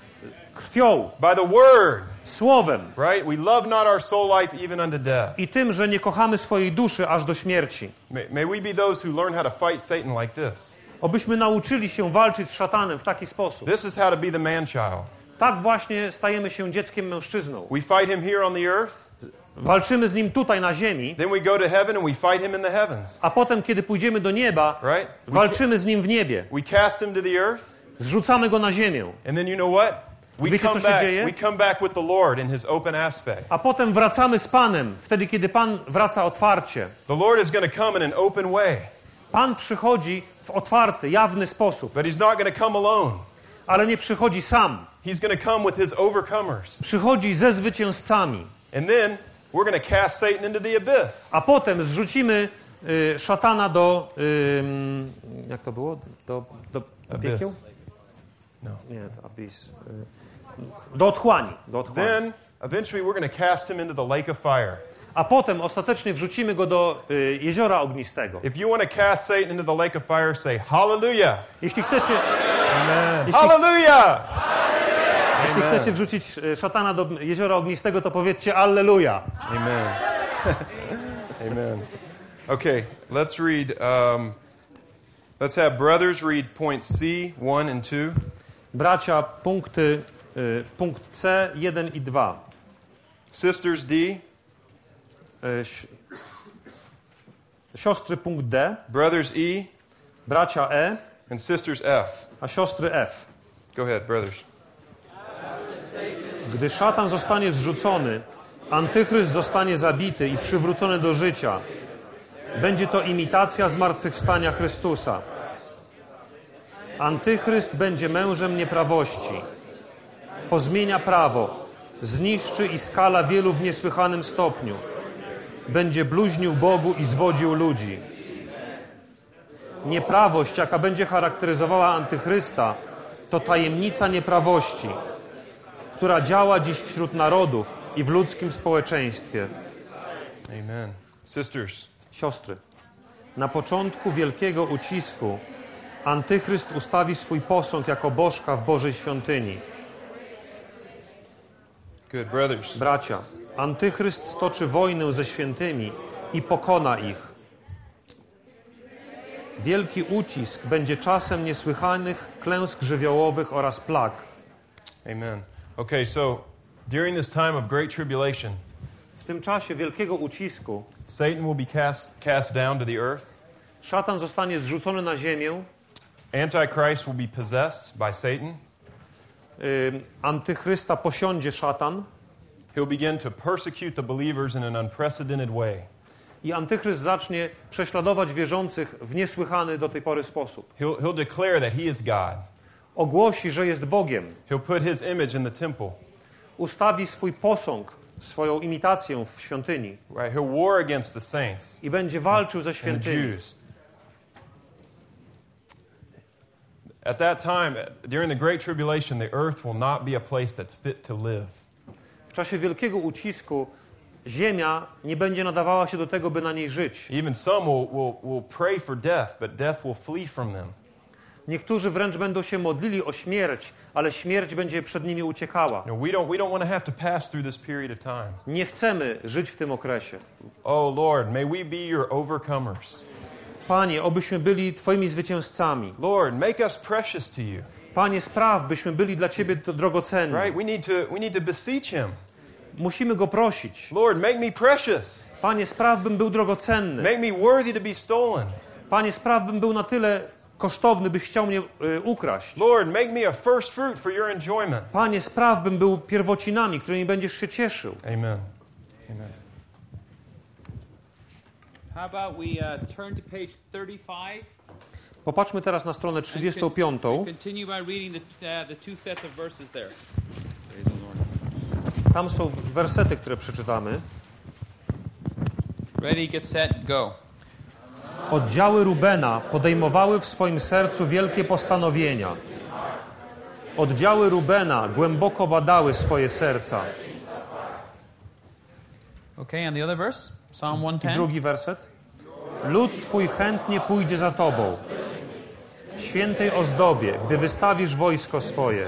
krwią, by the word, słowem right? We love not our soul life even unto death. i tym, że nie kochamy swojej duszy aż do śmierci. May, may we be those who learn how to fight Satan like this. Obyśmy nauczyli się walczyć z szatanem w taki sposób. This is how to be the man-child. Tak właśnie stajemy się dzieckiem mężczyzną. We fight him here on the earth, Walczymy z nim tutaj na ziemi, then we go to heaven and we fight him in the heavens, a potem, kiedy pójdziemy do nieba, right? We, walczymy z nim w niebie. we cast him to the earth, Zrzucamy go na ziemię. and then you know what? We Wiecie, come co się back, dzieje? we come back with the Lord in his open aspect. A potem wracamy z Panem, wtedy, kiedy Pan wraca otwarcie. The Lord is going to come in an open way, Pan przychodzi w otwarty, jawny sposób, but he's not going to come alone. ale nie przychodzi sam. He's going to come with his overcomers. Przychodzi ze zwycięzcami. And then we're going to cast Satan into the abyss. A potem zrzucimy y, szatana do... Y, jak to było? Do, do, do piekieł? Abyss. No. Nie, to abyss. Y, do otchłani. Do otchłani. Then eventually we're going to cast him into the lake of fire. A potem ostatecznie wrzucimy go do y, jeziora ognistego. If you want to cast Satan into the lake of fire, say hallelujah. Jeśli chcecie, jeśli, Hallelujah. jeśli chcecie wrzucić y, szatana do jeziora ognistego, to powiedzcie Alleluja. Amen. Amen. Okay, let's read. Um, let's have brothers read point C, one and two. Bracia, punkty, y, punkt C, jeden i dwa. Sisters, D. Y, si- siostry, punkt D. Brothers, E. Bracia, E, And sisters, F. a siostry, F. Go ahead, brothers. Gdy szatan zostanie zrzucony, antychryst zostanie zabity i przywrócony do życia. Będzie to imitacja zmartwychwstania Chrystusa. Antychryst będzie mężem nieprawości. Pozmienia prawo, zniszczy i skala wielu w niesłychanym stopniu. Będzie bluźnił Bogu i zwodził ludzi. Nieprawość, jaka będzie charakteryzowała antychrysta, to tajemnica nieprawości, która działa dziś wśród narodów i w ludzkim społeczeństwie. Amen. Sisters, Siostry, na początku wielkiego ucisku antychryst ustawi swój posąg jako bożka w Bożej świątyni. good. Brothers, Bracia, antychryst stoczy wojnę ze świętymi i pokona ich. Wielki ucisk będzie czasem niesłychanych klęsk żywiołowych oraz plag. amen. Okay, so during this time of great tribulation, W tym czasie wielkiego ucisku Satan will be cast, cast down to the earth. szatan zostanie zrzucony na ziemię, Antichrist will be possessed by Satan. y, antychrysta posiądzie szatan He'll begin to persecute the believers in an unprecedented way. i antychryst zacznie prześladować wierzących w niesłychany do tej pory sposób. He'll, he'll declare that he is God. Ogłosi, że jest Bogiem. He'll put his image in the temple. Ustawi swój posąg, swoją imitację w świątyni Right? He'll war against the saints i będzie walczył ze and the świętymi. Jews. At that time, during the Great Tribulation, the earth will not be a place that's fit to live. W czasie wielkiego ucisku ziemia nie będzie nadawała się do tego, by na niej żyć. Even some will, will, will pray for death, but death will flee from them. Niektórzy wręcz będą się modlili o śmierć, ale śmierć będzie przed nimi uciekała. No, we don't, we don't want to have to pass through this period of time. Nie chcemy żyć w tym okresie. Oh, Lord, may we be your overcomers. Panie, obyśmy byli Twoimi zwycięzcami. Lord, make us precious to you. Panie, spraw, byśmy byli dla Ciebie to drogocenni. Right? We need to, we need to beseech Him. Musimy Go prosić. Lord, make me precious. Panie, spraw, bym był drogocenny. Make me worthy to be stolen. Panie, spraw, bym był na tyle kosztowny, byś chciał mnie y, ukraść. Lord, make me a first fruit for your enjoyment. Panie, spraw, bym był pierwocinami, którymi będziesz się cieszył. Amen. Amen. How about we uh, turn to page thirty-five? Popatrzmy teraz na stronę trzydziestą piątą. Continue by reading the, uh, the two sets of verses there. Praise the Lord. Tam są wersety, które przeczytamy. Ready, get set, go. Oddziały Rubena podejmowały w swoim sercu wielkie postanowienia. Oddziały Rubena głęboko badały swoje serca. Okay, and the other verse? Psalm one I ten. drugi werset. Lud Twój chętnie pójdzie za Tobą w świętej ozdobie, gdy wystawisz wojsko swoje.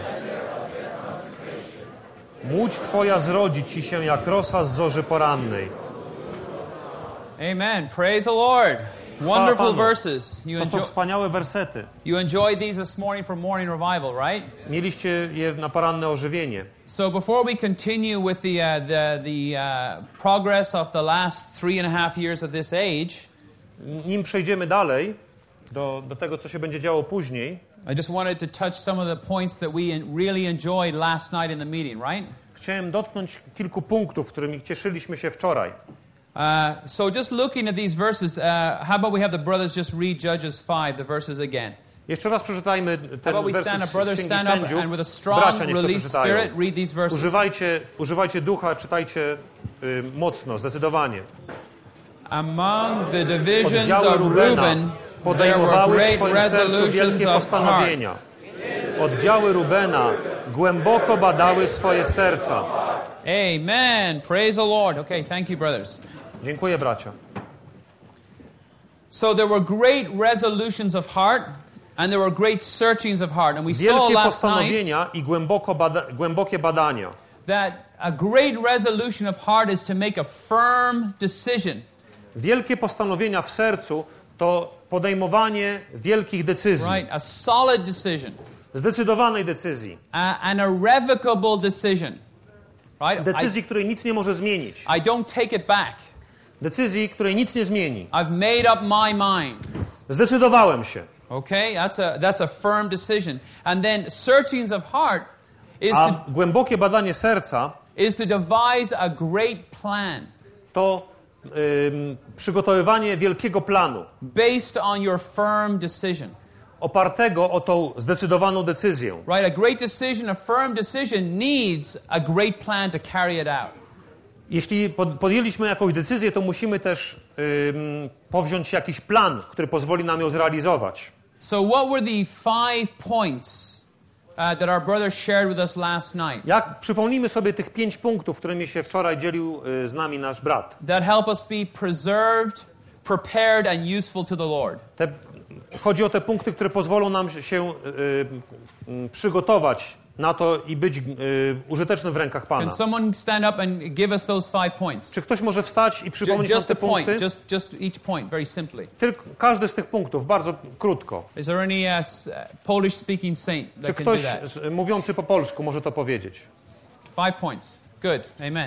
Łódź Twoja zrodzi Ci się jak rosa z zorzy porannej. Amen. Praise the Lord. Wonderful Panu. verses. You To są enjoy, wspaniałe wersety. you enjoyed these this morning for morning revival, right? Mieliście je na poranne ożywienie. So before we continue with the uh, the the uh, progress of the last three and a half years of this age, Nim przejdziemy dalej do, do tego, co się będzie działo później, I just wanted to touch some of the points that we en- really enjoyed last night in the meeting, right? chciałem dotknąć kilku punktów, którymi cieszyliśmy się wczoraj. Uh, so just looking at these verses, uh, how about we have the brothers just read Judges five, the verses again? Jeszcze raz przeczytajmy How ten about we werset stand up, z brothers, Księgi stand up, Sędziów. and with a strong, Bracia niech to released przeczytają. spirit, read these verses. Używajcie, używajcie ducha, czytajcie y, mocno, zdecydowanie. Among the divisions Oddziały of Rubena Reuben, there were podejmowały w great swoim sercu resolutions wielkie of heart. postanowienia. Oddziały Rubena głęboko badały swoje serca. Amen. Praise the Lord. Okay, thank you, brothers. Dziękuję, bracia. So there were great resolutions of heart, and there were great searchings of heart. And we saw Wielkie last night postanowienia i głęboko bada, głębokie badania. that a great resolution of heart is to make a firm decision. Wielkie postanowienia w sercu to podejmowanie wielkich decyzji. Right? A solid decision. Zdecydowanej decyzji. A, an irrevocable decision. Right? Decyzji, której nic nie może zmienić. I, I don't take it back. Decyzji, której nic nie zmieni. I've made up my mind. Zdecydowałem się. Okay? That's a, that's a firm decision. And then searchings of heart is A to, głębokie badanie serca is to devise a great plan to ym, przygotowywanie wielkiego planu, based on your firm decision. opartego o tą zdecydowaną decyzję. Right? A great decision, a firm decision needs a great plan to carry it out. Jeśli pod, podjęliśmy jakąś decyzję, to musimy też ym, powziąć jakiś plan, który pozwoli nam ją zrealizować. So what were the five points uh, that our brother shared with us last night Jak przypomnijmy sobie tych pięć punktów, którymi się wczoraj dzielił y, z nami nasz brat. that help us be preserved, prepared, and useful to the Lord? Te, chodzi o te punkty, które pozwolą nam się y, y, przygotować na to i być y, użytecznym w rękach Pana. Can someone stand up and give us those five points? Czy ktoś może wstać i Ju- przypomnieć nam Just te a point, punkty? just, just each point, very simply. Tylko każdy z tych punktów, bardzo krótko. Is there any uh, s- uh, Polish-speaking saint Czy that can do ktoś that? z- mówiący po polsku może to powiedzieć? Five points. Good. Amen.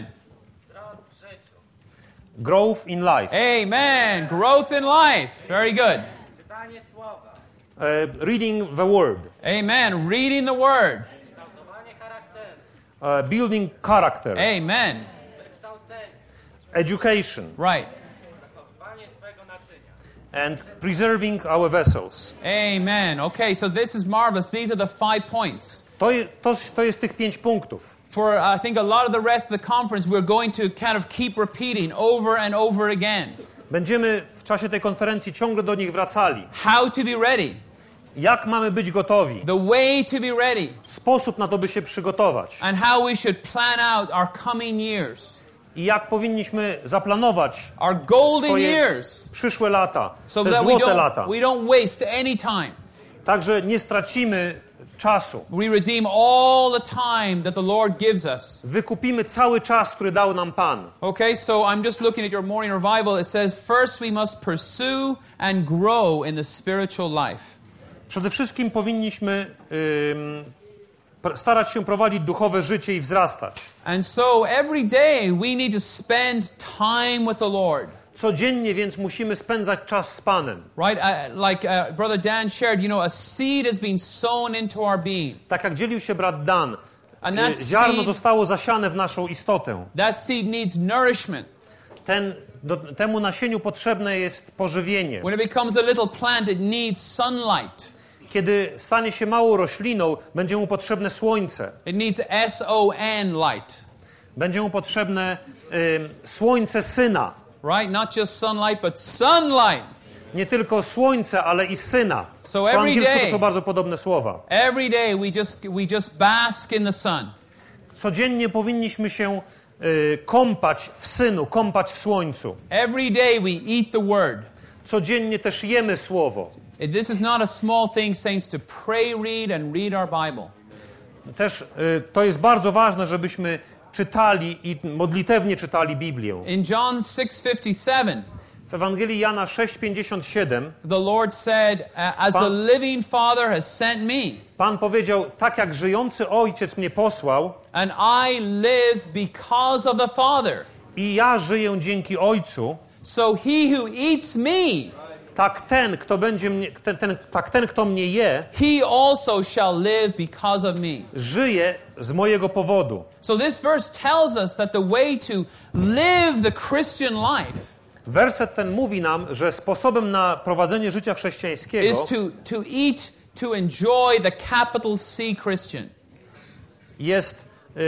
Growth in life. Amen. Growth in life. Very good. Czytanie słowa, E, reading the word. Amen. Reading the word. kształtowanie charakteru, E, building character. Amen. wykształcenie, Education. Right. zachowanie swego naczynia. And preserving our vessels. Amen. Okay, so this is marvelous. These are the five points. To, je, to, to jest tych pięć punktów. For I think a lot of the rest of the conference, we're going to kind of keep repeating over and over again. Będziemy w czasie tej konferencji ciągle do nich wracali. How to be ready. Jak mamy być gotowi? The way to be ready. Sposób na to, by się przygotować. And how we should plan out our coming years. I jak powinniśmy zaplanować Our golden swoje years. przyszłe lata, So te that we złote lata. don't, we don't waste any time. Także nie stracimy czasu. We redeem all the time that the Lord gives us. Wykupimy cały czas, który dał nam Pan. Okay, so I'm just looking at your morning revival. It says, first we must pursue and grow in the spiritual life. Przede wszystkim powinniśmy ym, starać się prowadzić duchowe życie i wzrastać. And so every day we need to spend time with the Lord. Codziennie więc musimy spędzać czas z Panem. Right? Uh, like uh, Brother Dan shared, you know, a seed has been sown into our being. Tak jak dzielił się brat Dan, And that y, ziarno seed- zostało zasiane w naszą istotę. That seed needs nourishment. Ten, do, temu nasieniu potrzebne jest pożywienie. When it becomes a little plant, it needs sunlight. Kiedy stanie się małą rośliną, będzie mu potrzebne słońce. It needs S O N light. Będzie mu potrzebne y, słońce Syna. Right? Not just sunlight, but sunlight. Nie tylko słońce, ale i Syna. So Po every angielsku to day- są bardzo podobne słowa. Every day we just we just bask in the sun. Codziennie powinniśmy się y, kąpać w Synu, kąpać w słońcu. Every day we eat the word. Codziennie też jemy Słowo. This is not a small thing, saints, to pray, read, and read our Bible. Też y, to jest bardzo ważne, żebyśmy czytali i modlitewnie czytali Biblię. In John six fifty-seven, W Ewangelii Jana sześć pięćdziesiąt siedem the Lord said, uh, "As the Pan- living Father has sent me, Pan powiedział, tak jak żyjący Ojciec mnie posłał and I live because of the Father, i ja żyję dzięki Ojcu, so he who eats me, tak ten, kto będzie mnie, ten, ten, tak ten, kto mnie je, he also shall live because of me." żyje z mojego powodu. So this verse tells us that the way to live the Christian life Werset ten mówi nam, że sposobem na prowadzenie życia chrześcijańskiego is to, to eat, to enjoy the capital C Christian. jest,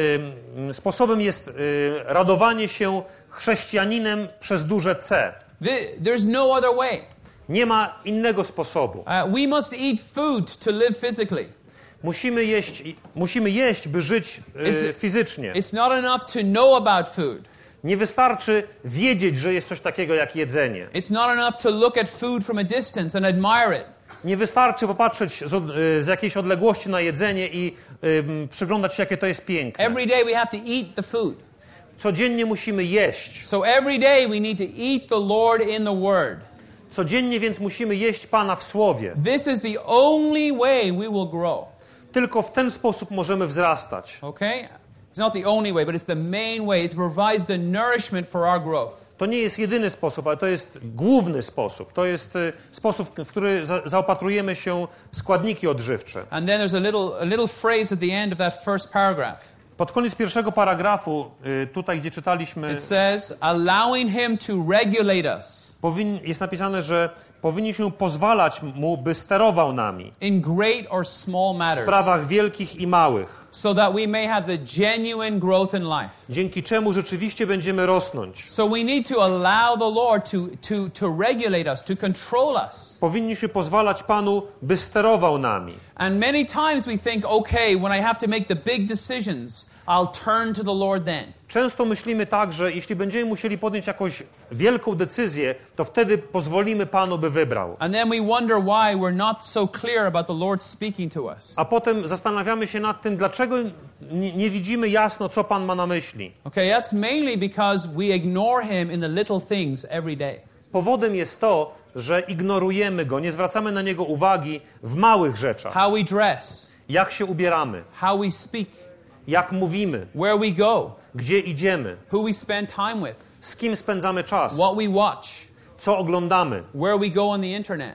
ym, sposobem jest y, radowanie się chrześcijaninem przez duże C. The- There's no other way. Nie ma innego sposobu. Uh, we must eat food to live physically. Musimy jeść, musimy jeść by żyć y, Is it- fizycznie. It's not enough to know about food. Nie wystarczy wiedzieć, że jest coś takiego jak jedzenie. It's not enough to look at food from a distance and admire it. Nie wystarczy popatrzeć z, od, y, z jakiejś odległości na jedzenie i ym, przyglądać się, jakie to jest piękne. Every day we have to eat the food. Codziennie musimy jeść. So every day we need to eat the Lord in the Word. Codziennie więc musimy jeść Pana w Słowie. This is the only way we will grow. Tylko w ten sposób możemy wzrastać. Okay? It's not the only way, but it's the main way. It provides the nourishment for our growth. To nie jest jedyny sposób, ale to jest główny sposób. To jest y, sposób, w który za, zaopatrujemy się w składniki odżywcze. And then there's a little, a little phrase at the end of that first paragraph. Pod koniec pierwszego paragrafu, y, tutaj gdzie czytaliśmy, It says, allowing Him to regulate us powin, jest napisane, że powinniśmy pozwalać Mu, by sterował nami in great or small w matters, sprawach wielkich i małych, so that we may have the genuine growth in life. dzięki czemu rzeczywiście będziemy rosnąć. So we need to allow the Lord to, to, to regulate us, to control us. Powinniśmy pozwalać Panu, by sterował nami. And many times we think, okay, when I have to make the big decisions, I'll turn to the Lord then. Często myślimy tak, że jeśli będziemy musieli podjąć jakąś wielką decyzję, to wtedy pozwolimy Panu, by wybrał. And then we wonder why we're not so clear about the Lord speaking to us. A potem zastanawiamy się nad tym, dlaczego nie, nie widzimy jasno, co Pan ma na myśli. Okay, that's mainly because we ignore Him in the little things every day. Powodem jest to, że ignorujemy Go, nie zwracamy na Niego uwagi w małych rzeczach. How we dress, Jak się ubieramy, how we speak, jak mówimy, where we go, gdzie idziemy, who we spend time with, z kim spędzamy czas, what we watch, co oglądamy, where we go on the internet,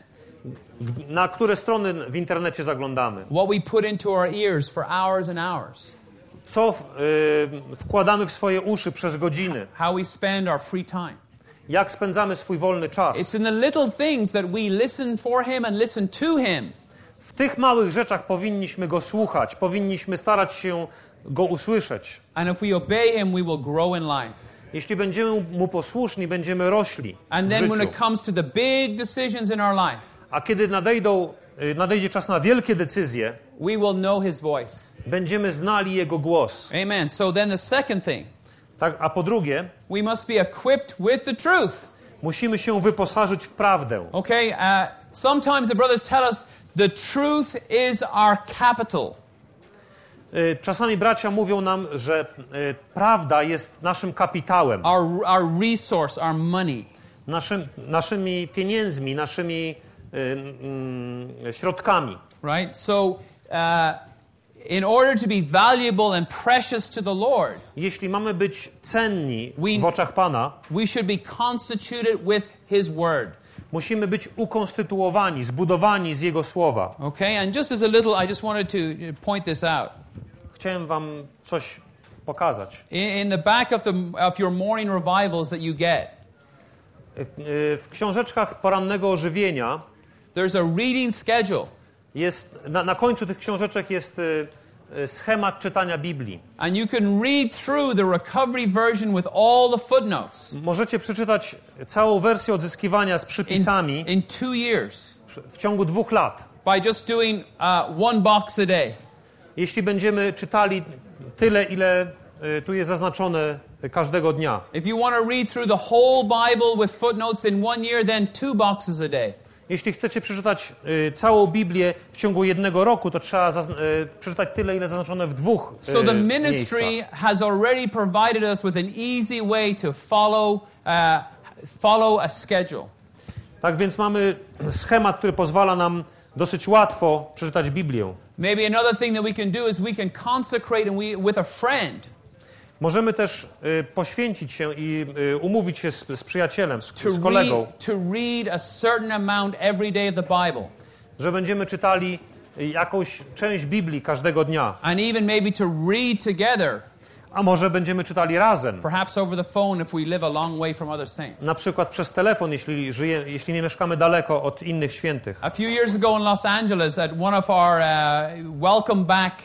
na które strony w internecie zaglądamy, what we put into our ears for hours and hours, co w, y, wkładamy w swoje uszy przez godziny, how we spend our free time. jak spędzamy swój wolny czas. It's in the little things that we listen for Him and listen to Him. W tych małych rzeczach powinniśmy Go słuchać, powinniśmy starać się Go usłyszeć. And if we obey Him, we will grow in life. Jeśli będziemy Mu posłuszni, będziemy rośli And w then when życiu. it comes to the big decisions in our life, A kiedy nadejdą, y, nadejdzie czas na wielkie decyzje, we will know His voice. będziemy znali Jego głos. Amen. So then the second thing, Tak, a po drugie, we must be equipped with the truth. musimy się wyposażyć w prawdę. Okay, uh, sometimes the brothers tell us The truth is our capital. Y, Czasami bracia mówią nam, że y, prawda jest naszym kapitałem, Our, our resource, our money. naszym, naszymi pieniędzmi, naszymi y, y, środkami. Right? So, uh, in order to be valuable and precious to the Lord, Jeśli mamy być cenni We- w oczach Pana, we should be constituted with His Word. musimy być ukonstytuowani, zbudowani z Jego Słowa. Okay? And just as a little, I just wanted to point this out. Chciałem wam coś pokazać. In, in the back of, the, of your morning revivals that you get, Y, y, W książeczkach porannego ożywienia there's a reading schedule. jest, na, na końcu tych książeczek jest y, y, schemat czytania Biblii. And you can read through the recovery version with all the footnotes Możecie przeczytać całą wersję odzyskiwania z in, przypisami in two years w ciągu dwóch lat. by just doing uh, one box a day. Jeśli będziemy czytali tyle, ile y, tu jest zaznaczone każdego dnia. If you want to read through the whole Bible with footnotes in one year, then two boxes a day. Jeśli chcecie przeczytać y, całą Biblię w ciągu jednego roku, to trzeba zazn- y, przeczytać tyle, ile zaznaczone w dwóch y, So the ministry miejscach. has already provided us with an easy way to follow, uh, follow a schedule. Tak więc mamy schemat, który pozwala nam dosyć łatwo przeczytać Biblię. Maybe another thing that we can do is we can consecrate and we, with a friend Możemy też y, poświęcić się i y, umówić się z, z przyjacielem, z, to z kolegą, read, to read a certain amount every day of the Bible. że będziemy czytali y, jakąś część Biblii każdego dnia. And even maybe to read together, A może będziemy czytali razem, perhaps over the phone if we live a long way from other saints. na przykład przez telefon, jeśli, żyje, jeśli nie mieszkamy daleko od innych świętych. A few years ago in Los Angeles at one of our uh, welcome back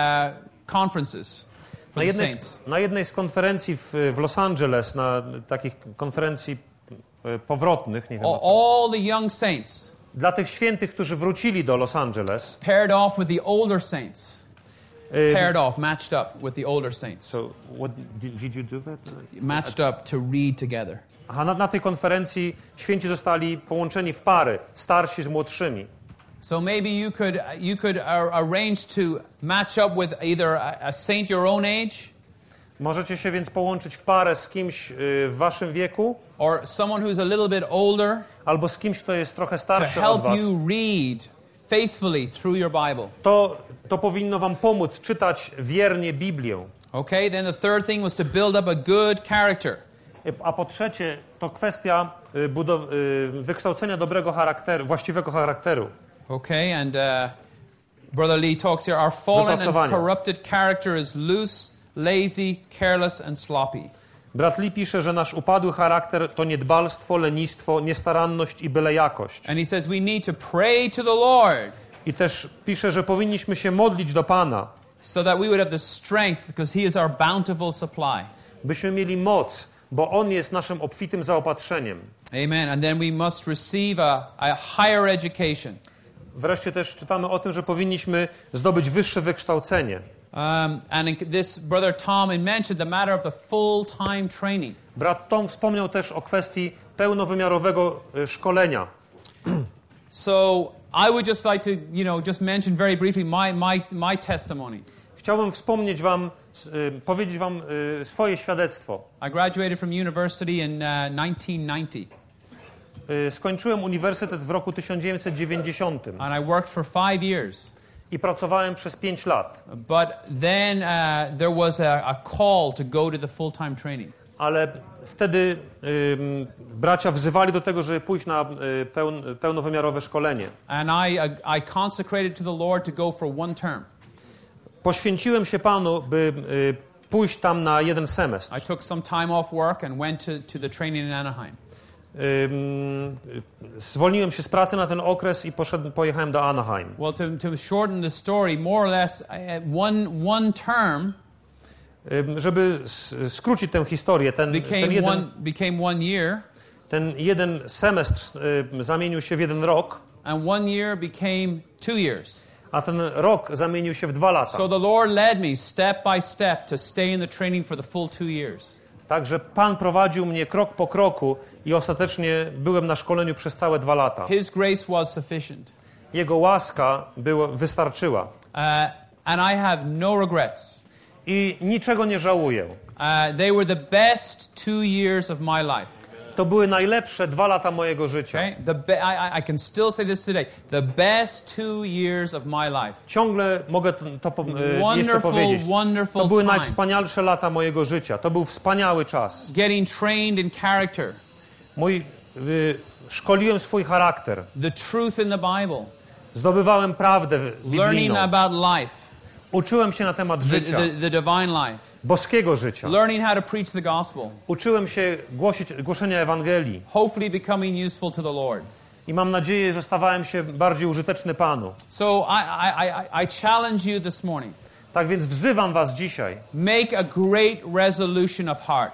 uh, conferences for Na the jednej, saints. z, na jednej z konferencji w, w Los Angeles, na takich konferencji y, powrotnych, nie wiem, All, all the young saints dla tych świętych, którzy wrócili do Los Angeles, paired off with the older saints. y, Paired off, matched up with the older saints. so what did, did you do that? Matched up to read together. Aha, na, na tej konferencji święci zostali połączeni w pary, starsi z młodszymi. So maybe you could you could uh, arrange to match up with either a, a saint your own age Możecie się więc połączyć w parę z kimś y, w waszym wieku, or someone who's a little bit older albo z kimś, kto jest trochę to starszy od help was. you read faithfully through your Bible. To, to powinno wam pomóc czytać wiernie Biblię. Okay, then the third thing was to build up a good character. Y, A po trzecie, to kwestia y, budow- y, wykształcenia dobrego charakteru, właściwego charakteru. Okay, and uh, Brother Lee talks here, our fallen and Wypracowania. corrupted character is loose, lazy, careless and sloppy. Brat Lee pisze, że nasz upadły charakter to niedbalstwo, lenistwo, niestaranność i bylejakość. And he says we need to pray to the Lord I też pisze, że powinniśmy się modlić do Pana, so that we would have the strength because he is our bountiful supply. byśmy mieli moc, bo On jest naszym obfitym zaopatrzeniem. Amen. And then we must receive a, a higher education. Wreszcie też czytamy o tym, że powinniśmy zdobyć wyższe wykształcenie. Um, and in this, Brother Tom had mentioned the matter of the full-time training. Brat Tom wspomniał też o kwestii pełnowymiarowego y, szkolenia. So I would just like to, you know, just mention very briefly my, my, my testimony. Chciałbym wspomnieć wam, y, powiedzieć wam y, swoje świadectwo. I graduated from university in uh, nineteen ninety, Y, skończyłem uniwersytet w roku tysiąc dziewięćset dziewięćdziesiątym and I worked for five years. i pracowałem przez pięć lat. But then uh, there was a, a call to go to the full-time training. Ale wtedy ym, bracia wzywali do tego, żeby pójść na y, pełn, pełnowymiarowe szkolenie. And I, uh, I consecrated to the Lord to go for one term. Poświęciłem się Panu, by y, pójść tam na jeden semestr. I took some time off work and went to, to the training in Anaheim. Ym, y, zwolniłem się z pracy na ten okres i poszedłem, pojechałem do Anaheim. Well, to, to shorten the story, more or less, uh, one, one term Ym, żeby s- skrócić tę historię, ten, ten, became one, jeden, became one year, ten jeden semestr y, zamienił się w jeden rok, and one year became two years. a ten rok zamienił się w dwa lata. So the Lord led me step by step to stay in the training for the full two years. Także Pan prowadził mnie krok po kroku i ostatecznie byłem na szkoleniu przez całe dwa lata. His grace was sufficient. Jego łaska było, wystarczyła. Uh, and I have no regrets. I niczego nie żałuję. Uh, they were the best two years of my life. To były najlepsze dwa lata mojego życia. Okay? The be- I, I can still say this today. The best two years of my life. Ciągle mogę to, to po- e, jeszcze Wonderful, powiedzieć. wonderful To były time. najwspanialsze lata mojego życia. To był wspaniały czas. Getting trained in character, Mój, y, szkoliłem swój charakter. the truth in the Bible, Zdobywałem prawdę learning biblijną. about life, Uczyłem się na temat the, życia, the, the divine life, boskiego życia. learning how to preach the gospel, Uczyłem się głosić, głoszenia Ewangelii. hopefully becoming useful to the Lord. I mam nadzieję, że stawałem się bardziej użyteczny Panu. So I, I, I, I challenge you this morning. Tak więc wzywam was dzisiaj. Make a great resolution of heart.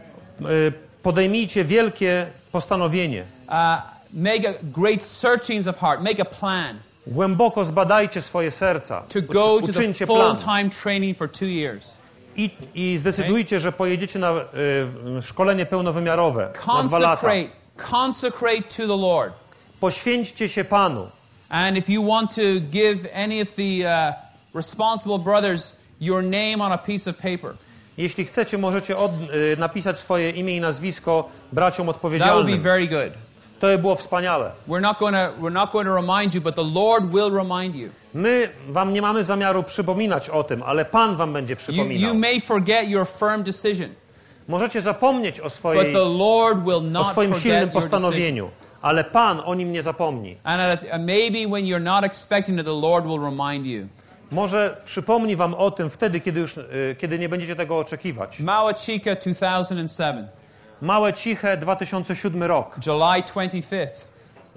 y, Podejmijcie wielkie postanowienie. Uh, make a great searchings of heart. Make a plan Głęboko zbadajcie swoje serca. to go to the Uczyńcie plan. full-time training for two years. I, I zdecydujcie, że pojedziecie na y, szkolenie pełnowymiarowe na dwa lata. Consecrate, consecrate to the Lord. Poświęćcie się Panu. And if you want to give any of the uh, responsible brothers your name on a piece of paper, Jeśli chcecie, możecie od, y, napisać swoje imię i nazwisko braciom that would be odpowiedzialnym. very good. To by było wspaniałe. We're not going to we're not going to remind you, but the Lord will remind you. My wam nie mamy zamiaru przypominać o tym, ale Pan wam będzie You, przypominał. you may forget your firm decision, Możecie zapomnieć o, but swojej, the Lord will o not swoim forget silnym your decision. postanowieniu, ale Pan o nim nie zapomni. And at, uh, maybe when you're not expecting it, the Lord will remind you. Może przypomni wam o tym wtedy, kiedy już y, kiedy nie będziecie tego oczekiwać. Mała Chica two thousand seven, Małe Ciche, dwa tysiące siódmy rok. July twenty-fifth. Ym,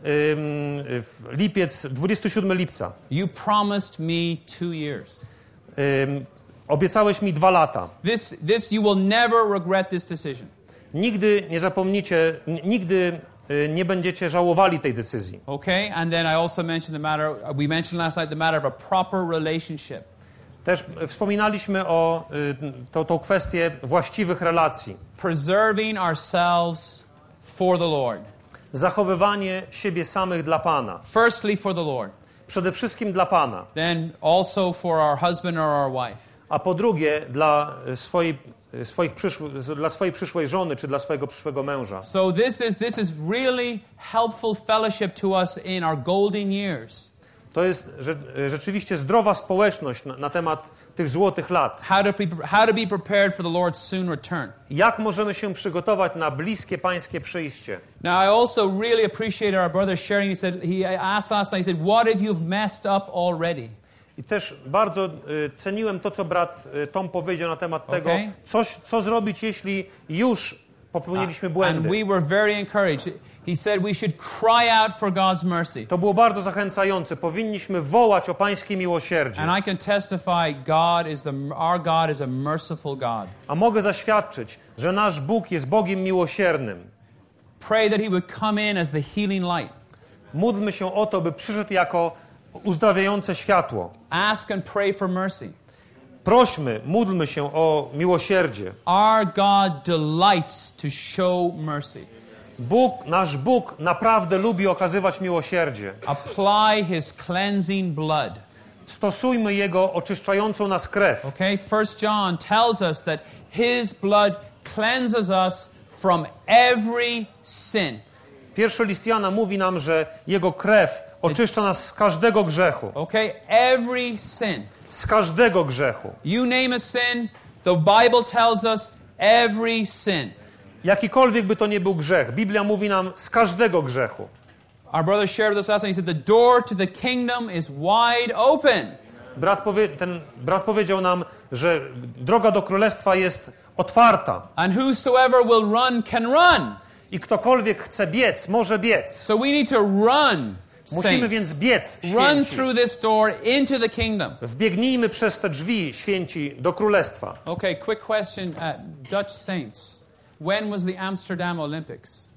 w lipiec, dwudziestego siódmego lipca. You promised me two years. Ym, obiecałeś mi dwa lata. This, this, you will never regret this decision. Nigdy nie zapomnicie, n- nigdy y, nie będziecie żałowali tej decyzji. Okay? And then I also mentioned the matter, we mentioned last night the matter of a proper relationship. Też y, wspominaliśmy o y, to, tą kwestię właściwych relacji. Preserving ourselves for the Lord. Zachowywanie siebie samych dla Pana. Firstly, for the Lord. Przede wszystkim dla Pana. Then also for our husband or our wife. A po drugie dla swojej, swoich przyszłych, dla swojej przyszłej żony czy dla swojego przyszłego męża. So this is, this is really helpful fellowship to us in our golden years. To jest rze, rzeczywiście zdrowa społeczność na, na temat tych złotych lat. How to, be, how to be prepared for the Lord's soon return. Jak możemy się przygotować na bliskie Pańskie przyjście? Now, I also really appreciate our brother sharing. He said, he asked last night, he said, what if you've messed up already? I też bardzo y, ceniłem to, co brat y, Tom powiedział na temat tego, Okay. coś, co zrobić, jeśli już popełniliśmy And błędy. we were very encouraged. He said we should cry out for God's mercy. To było bardzo zachęcające. Powinniśmy wołać o Pańskie miłosierdzie. And I can testify God is the, our God is a merciful God. A mogę zaświadczyć, że nasz Bóg jest Bogiem miłosiernym. Pray that he would come in as the healing light. Módlmy się o to, by przyszedł jako uzdrawiające światło. Ask and pray for mercy. Prośmy, módlmy się o miłosierdzie. Our God delights to show mercy. Bóg, nasz Bóg naprawdę lubi okazywać miłosierdzie. Apply his cleansing blood. Stosujmy Jego oczyszczającą nas krew. Okay, First John tells us that his blood cleanses us from every sin. Pierwszy list Jana mówi nam, że Jego krew oczyszcza nas z każdego grzechu. Okay, every sin. Z każdego grzechu. You name a sin, the Bible tells us every sin. Jakikolwiek by to nie był grzech. Biblia mówi nam z każdego grzechu. Our brother shared with us last night. He said the door to the kingdom is wide open. Brat powie, ten brat powiedział nam, że droga do królestwa jest otwarta. And whosoever will run can run. I ktokolwiek chce biec, może biec. So we need to run, Musimy więc saints. biec, Run święci. through this door into the kingdom. Wbiegnijmy przez te drzwi, święci, do królestwa. Okay, quick question. Uh, Dutch saints, when was the Amsterdam Olympics?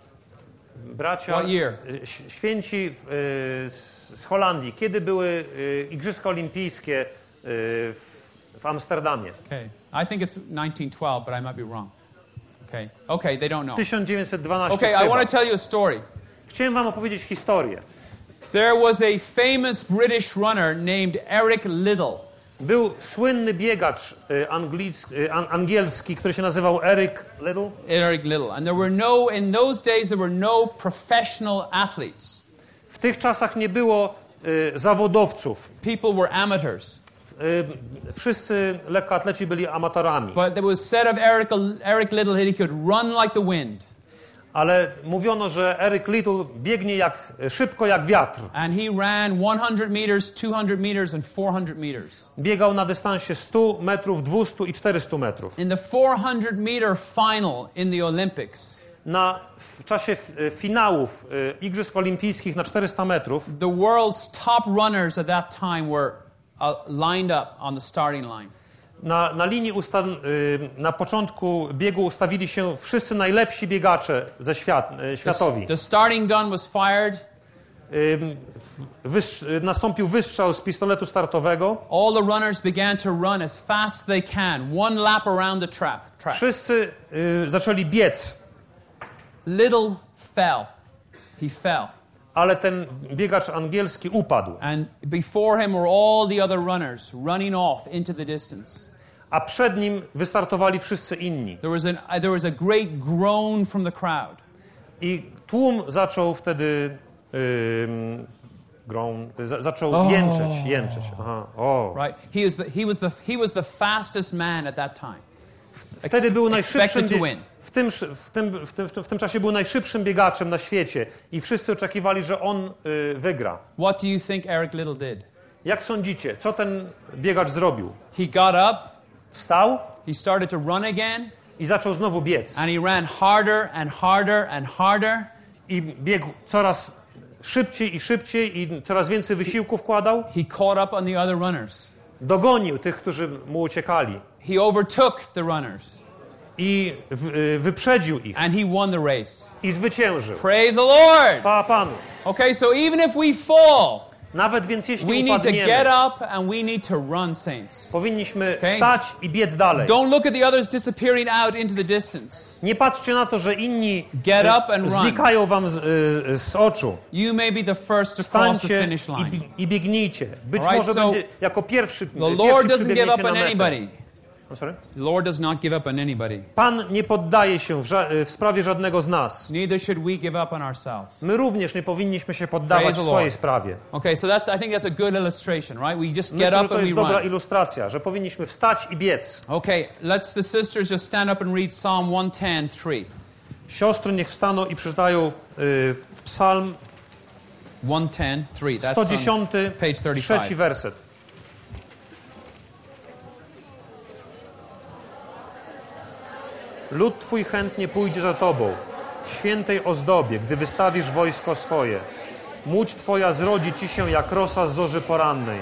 Bracia, What year? y, święci y, z, z Holandii, kiedy były y, Igrzyska Olimpijskie y, w, w Amsterdamie? Okay, I think it's nineteen twelve, but I might be wrong. Okay, okay, they don't know. tysiąc dziewięćset dwanaście. Okay, I chyba. want to tell you a story. Chciałem wam opowiedzieć historię. There was a famous British runner named Eric Liddell. Był słynny biegacz y, anglicki, y, an, angielski, który się nazywał Eric Liddell. Eric Liddell. And there were no, in those days, there were no professional athletes. W tych czasach nie było y, zawodowców. People were amateurs. Y, wszyscy lekkoatleci byli amatorami. But it was said of Eric, Eric Liddell that he could run like the wind. Ale mówiono, że Eric Liddell biegnie jak, szybko jak wiatr. And he ran one hundred meters, two hundred meters, and four hundred meters. Biegał na dystansie stu metrów, dwustu i czterystu metrów. In the four hundred meter final in the Olympics, Na, w czasie f, finałów y, Igrzysk Olimpijskich na czterysta metrów the world's top runners at that time were uh, lined up on the starting line. na, na linii usta, y, na początku biegu ustawili się wszyscy najlepsi biegacze ze świat, y, światowi. The, the starting gun was fired. Y, wystrz, y, nastąpił wystrzał z pistoletu startowego. All the runners began to run as fast as they can, one lap around the trap, track. Wszyscy y, zaczęli biec, Little fell. He fell. ale ten biegacz angielski upadł. And before him were all the other runners running off into the distance. A przed nim wystartowali wszyscy inni. There was, an, uh, there was a great groan from the crowd. I tłum zaczął wtedy ym, grą, za, zaczął Oh. jęczeć, jęczeć. Aha, o. Right? He, is the, he, was the, he was the fastest man at that time. Wtedy był Ex- najszybszym expected to bie- win. w tym, w, tym, w, tym, w tym czasie był najszybszym biegaczem na świecie i wszyscy oczekiwali, że on y, wygra. What do you think Eric Liddell did? Jak sądzicie, co ten biegacz zrobił? He got up, Wstał he started to run again, i zaczął znowu biec. and he ran harder and harder and harder. I biegł coraz szybciej i szybciej i coraz więcej wysiłku wkładał. He caught up on the other runners. Dogonił tych, którzy mu uciekali. He overtook the runners, I w, y, wyprzedził ich. and he won the race. I zwyciężył. Praise the Lord! Chwała Panu. Okay, so even if we fall, Nawet więc we jeśli need to get upadniemy, up and we need to run, saints. powinniśmy Okay. wstać i biec dalej. Don't look at the others disappearing out into the distance. Nie patrzcie na to, że inni Get e, up and run. znikają wam z, e, z oczu. You may be the first to cross the Stańcie finish i, line. bi- i biegnijcie. Być Alright, może so będzie jako pierwszy, The pierwszy Lord doesn't give przybiegniecie up na on metę. anybody. I'm sorry? The Lord does not give up on anybody. Pan nie poddaje się w, ża- w sprawie żadnego z nas. Neither should we give up on ourselves. My również nie powinniśmy się poddawać Praise w the swojej Lord. sprawie. Okay, so that's I think that's a good illustration, right? We just get Myślę, że up to and jest we dobra run. ilustracja, że powinniśmy wstać i biec. Okay, let's the sisters just stand up and read Psalm one ten, three. Siostry niech wstaną i przeczytają y, Psalm one ten, three. That's sto on dziesiąty, page trzeci thirty-five. werset. Lud Twój chętnie pójdzie za Tobą, w świętej ozdobie, gdy wystawisz wojsko swoje. Łódź Twoja zrodzi Ci się jak rosa z zorzy porannej.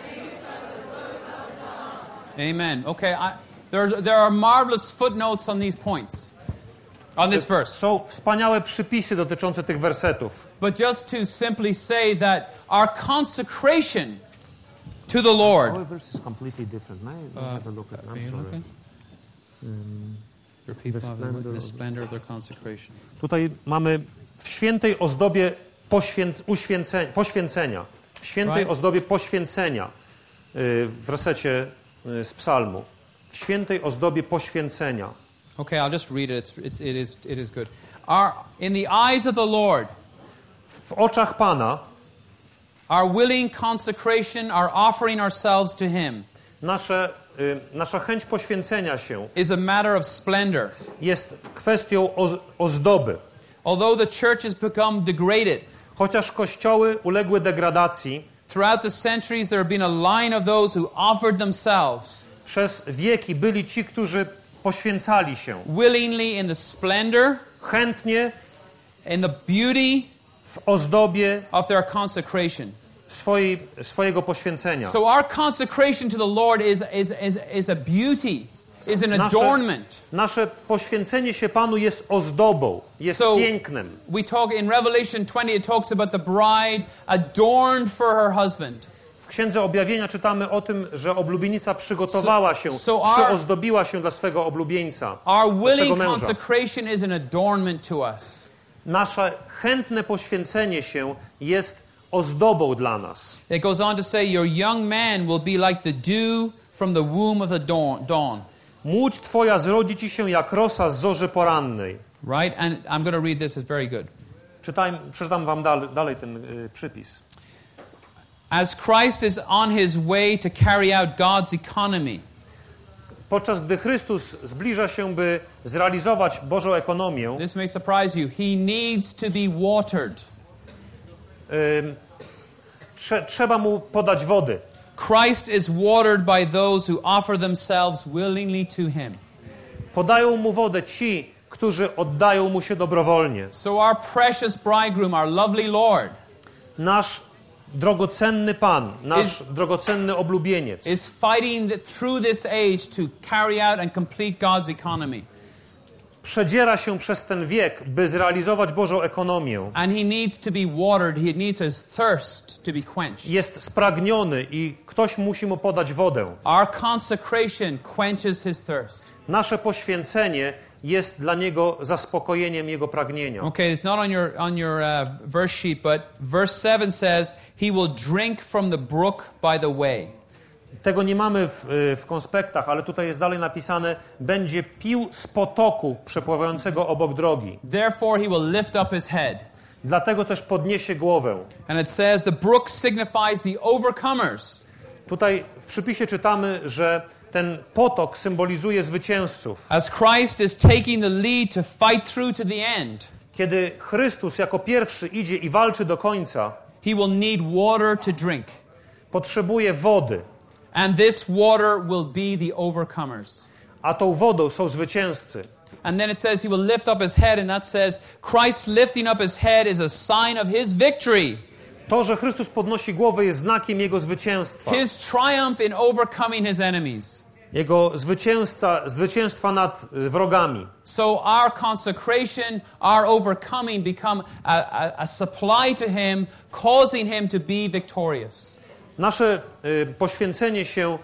Amen. Okay, I, there, there are marvelous footnotes on these points, on this verse. Są wspaniałe przypisy dotyczące tych wersetów. But just to simply say that our consecration to the Lord. verse is completely different. May I have a look at it? I'm Are you sorry. looking? Your people have the, splendor the of- splendor of their consecration. Tutaj mamy w świętej ozdobie poświęc, uświęcenia, poświęcenia. W świętej Right. ozdobie poświęcenia. y, W wersecie y, z psalmu. W świętej ozdobie poświęcenia. Okay, I'll just read it. It's, it's, it, is, it is good. Our, in the eyes of the Lord, W oczach Pana our willing consecration, our offering ourselves to Him, nasze, y, nasza chęć poświęcenia się is a matter of splendor. jest kwestią oz, ozdoby. Although the church has become degraded, Chociaż kościoły uległy degradacji, throughout the centuries there have been a line of those who offered themselves przez wieki byli ci, którzy poświęcali się willingly in the splendor, chętnie in the beauty w ozdobie of their consecration. swojej, swojego poświęcenia. So our consecration to the Lord is, is, is, is a beauty, is an Nasze, adornment. nasze poświęcenie się Panu jest ozdobą, jest So pięknem. we talk in Revelation twenty, it talks about the bride adorned for her husband. W Księdze Objawienia czytamy o tym, że oblubienica przygotowała się, So- so our- przyozdobiła się dla swego oblubieńca, Our dla swego willing męża. consecration is an adornment to us. Nasze chętne poświęcenie się jest ozdobą dla nas. It goes on to say, your young man will be like the dew from the womb of the dawn. dawn. Młódź twoja zrodzi ci się jak rosa z zorzy porannej. Right? And I'm going to read this. It's very good. Czytaj, przeczytam wam dalej, dalej ten y, przypis. As Christ is on his way to carry out God's economy, Podczas gdy Chrystus zbliża się, by zrealizować Bożą ekonomię, this may surprise you, he needs to be watered. y, trze, trzeba mu podać wody. Christ is watered by those who offer themselves willingly to him. Podają mu wodę ci, którzy oddają mu się dobrowolnie. So our precious bridegroom, our lovely Lord, Nasz drogocenny Pan, nasz Is- drogocenny oblubieniec is fighting the, through this age to carry out and complete God's economy. przedziera się przez ten wiek, by zrealizować Bożą ekonomię. And he needs to be watered. He needs his thirst to be quenched. Jest spragniony i ktoś musi mu podać wodę. Our consecration quenches his thirst. Nasze poświęcenie jest dla niego zaspokojeniem jego pragnienia. Okay, it's not on your on your uh, verse sheet, but verse seven says he will drink from the brook by the way. Tego nie mamy w, w konspektach, ale tutaj jest dalej napisane: będzie pił z potoku przepływającego obok drogi. Therefore he will lift up his head. Dlatego też podniesie głowę. And it says the brook signifies the overcomers. Tutaj w przypisie czytamy, że ten potok symbolizuje zwycięzców. As Christ is taking the lead to fight through to the end, Kiedy Chrystus jako pierwszy idzie i walczy do końca, he will need water to drink. potrzebuje wody, And this water will be the overcomers. a tą wodą są zwycięzcy. And then it says he will lift up his head, and that says Christ lifting up his head is a sign of his victory. To, że Chrystus podnosi głowę, jest znakiem Jego zwycięstwa. His triumph in overcoming his enemies. Jego zwycięstwa, zwycięstwa nad wrogami. So our consecration, our overcoming become a, a, a supply to him, causing him to be victorious. Nasze y, poświęcenie się...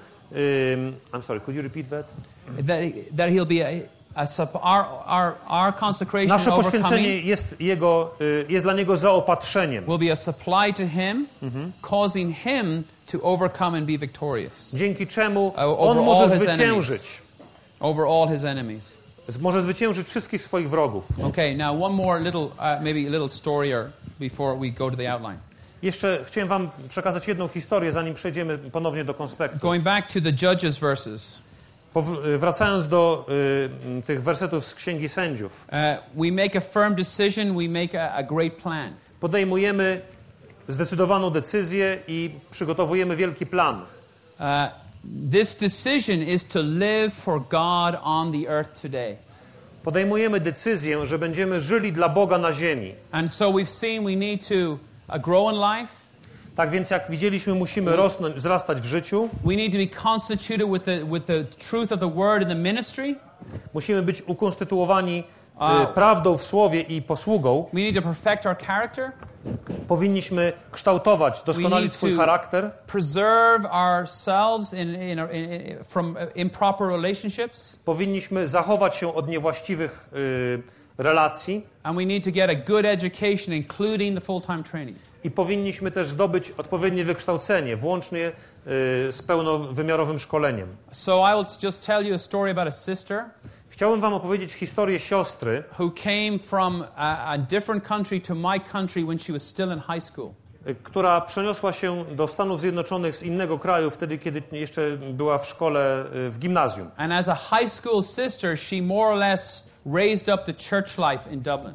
Y, I'm sorry, could you repeat that? That, that he'll be a, a sup, our, our, our consecration Nasze and poświęcenie overcoming jest, jego, y, jest dla Niego zaopatrzeniem. will be a supply to him, causing him to overcome and be victorious Dzięki czemu over On all może his zwyciężyć. over all his enemies. Może zwyciężyć wszystkich swoich wrogów. Okay, now one more little, uh, maybe a little story or before we go to the outline. Jeszcze chciałem wam przekazać jedną historię, zanim przejdziemy ponownie do konspektu. Going back to the Judges verses, Pow- Wracając do y, tych wersetów z Księgi Sędziów. uh, we make a firm decision, we make a, a great plan. Podejmujemy zdecydowaną decyzję i przygotowujemy wielki plan. Uh, this decision is to live for God on the earth today. Podejmujemy decyzję, że będziemy żyli dla Boga na ziemi. And so we've seen we need to uh, grow in life. Tak więc jak widzieliśmy, musimy rosnąć, wzrastać w życiu. We need to be constituted with the, with the truth of the word in the ministry. Musimy być ukonstytuowani A- y, prawdą w słowie i posługą. We need to perfect our character. Powinniśmy kształtować, doskonalić swój charakter. Preserve ourselves in, in, in, in, from improper relationships. Powinniśmy zachować się od niewłaściwych y, relacji And we need to get a good education, including the full-time training. i powinniśmy też zdobyć odpowiednie wykształcenie, włącznie y, z pełnowymiarowym szkoleniem. So I will just tell you a story about a sister Chciałbym wam opowiedzieć historię siostry, who came from a, a different country to my country when she was still in high school. y, która przeniosła się do Stanów Zjednoczonych z innego kraju wtedy, kiedy jeszcze była w szkole, y, w gimnazjum. And as a high school sister, she more or less raised up the church life in Dublin.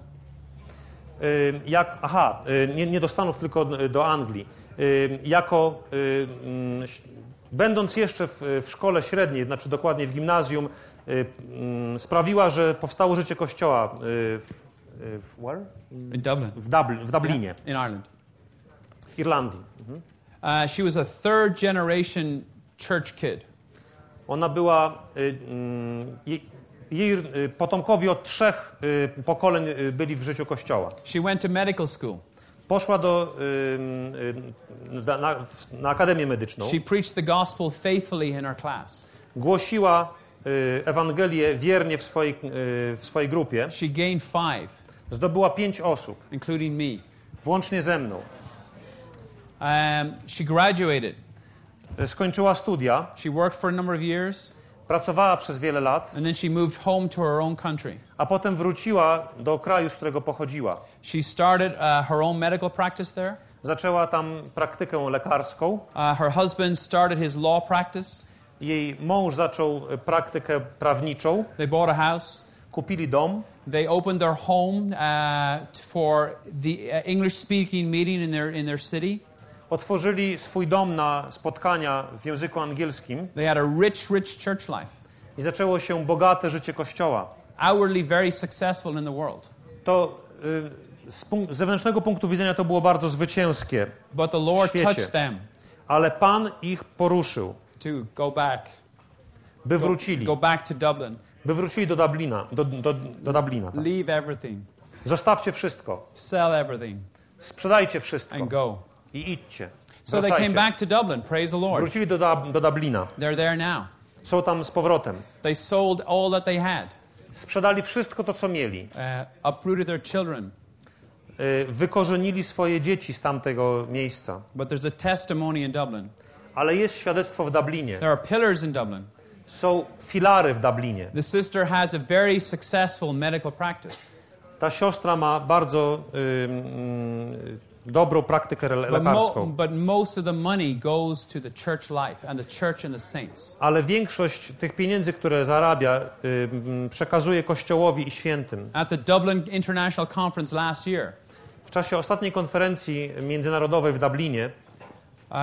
Y, Jak, aha, y, nie, nie do Stanów, tylko do Anglii. Y, Jako, y, mm, będąc jeszcze w, w szkole średniej, znaczy dokładnie w gimnazjum, y, mm, sprawiła, że powstało życie Kościoła y, w, y, w, where? In Dublin. w, Dubli, w Dublinie, In Ireland. w Irlandii. Uh, she was a third generation church kid. Ona była, y, mm, jej, jej y, potomkowie od trzech y, pokoleń y, byli w życiu Kościoła. She went to medical school. Poszła do, y, y, na, na, na Akademię Medyczną. She preached the gospel faithfully in her class. Głosiła y, Ewangelię wiernie w swojej, y, w swojej grupie. She gained five, Zdobyła pięć osób, including me. włącznie ze mną. Um, she graduated. Skończyła studia, She worked for a number of years, pracowała przez wiele lat, and then she moved home to her own country. a potem wróciła do kraju, z którego pochodziła. She started uh, her own medical practice there. Zaczęła tam praktykę lekarską. Uh, her husband started his law practice. Jej mąż zaczął praktykę prawniczą. They bought a house. Kupili dom. They opened their home uh, for the uh, English-speaking meeting in their in their city. Otworzyli swój dom na spotkania w języku angielskim. They had a rich, rich church life. I zaczęło się bogate życie Kościoła. Outwardly very successful in the world. To y, z, punk- z zewnętrznego punktu widzenia to było bardzo zwycięskie But the w Lord świecie. touched them Ale Pan ich poruszył, to go back. by Go, wrócili. go back to Dublin. By wrócili do Dublina. Do, do, do Dublina tak. Leave everything. Zostawcie wszystko. Sell everything. Sprzedajcie wszystko. And go. I idźcie. So they came Wracajcie. back to Dublin. Praise the Lord. Wrócili do, Dub- do Dublina. They're there now. Są tam z powrotem. They sold all that they had. Sprzedali wszystko to, co mieli. Uh, uprooted their children. Y, Wykorzenili swoje dzieci z tamtego miejsca. But there's a testimony in Dublin. Ale jest świadectwo w Dublinie. There are pillars in Dublin. Są filary w Dublinie. The sister has a very successful medical practice. Ta siostra ma bardzo y, y, dobrą praktykę le- But, mo- lekarską. but most of the money goes to the church life and the church and the saints. Ale większość tych pieniędzy, które zarabia, y, m, przekazuje Kościołowi i świętym. At the Dublin International Conference last year, W czasie ostatniej konferencji międzynarodowej w Dublinie uh,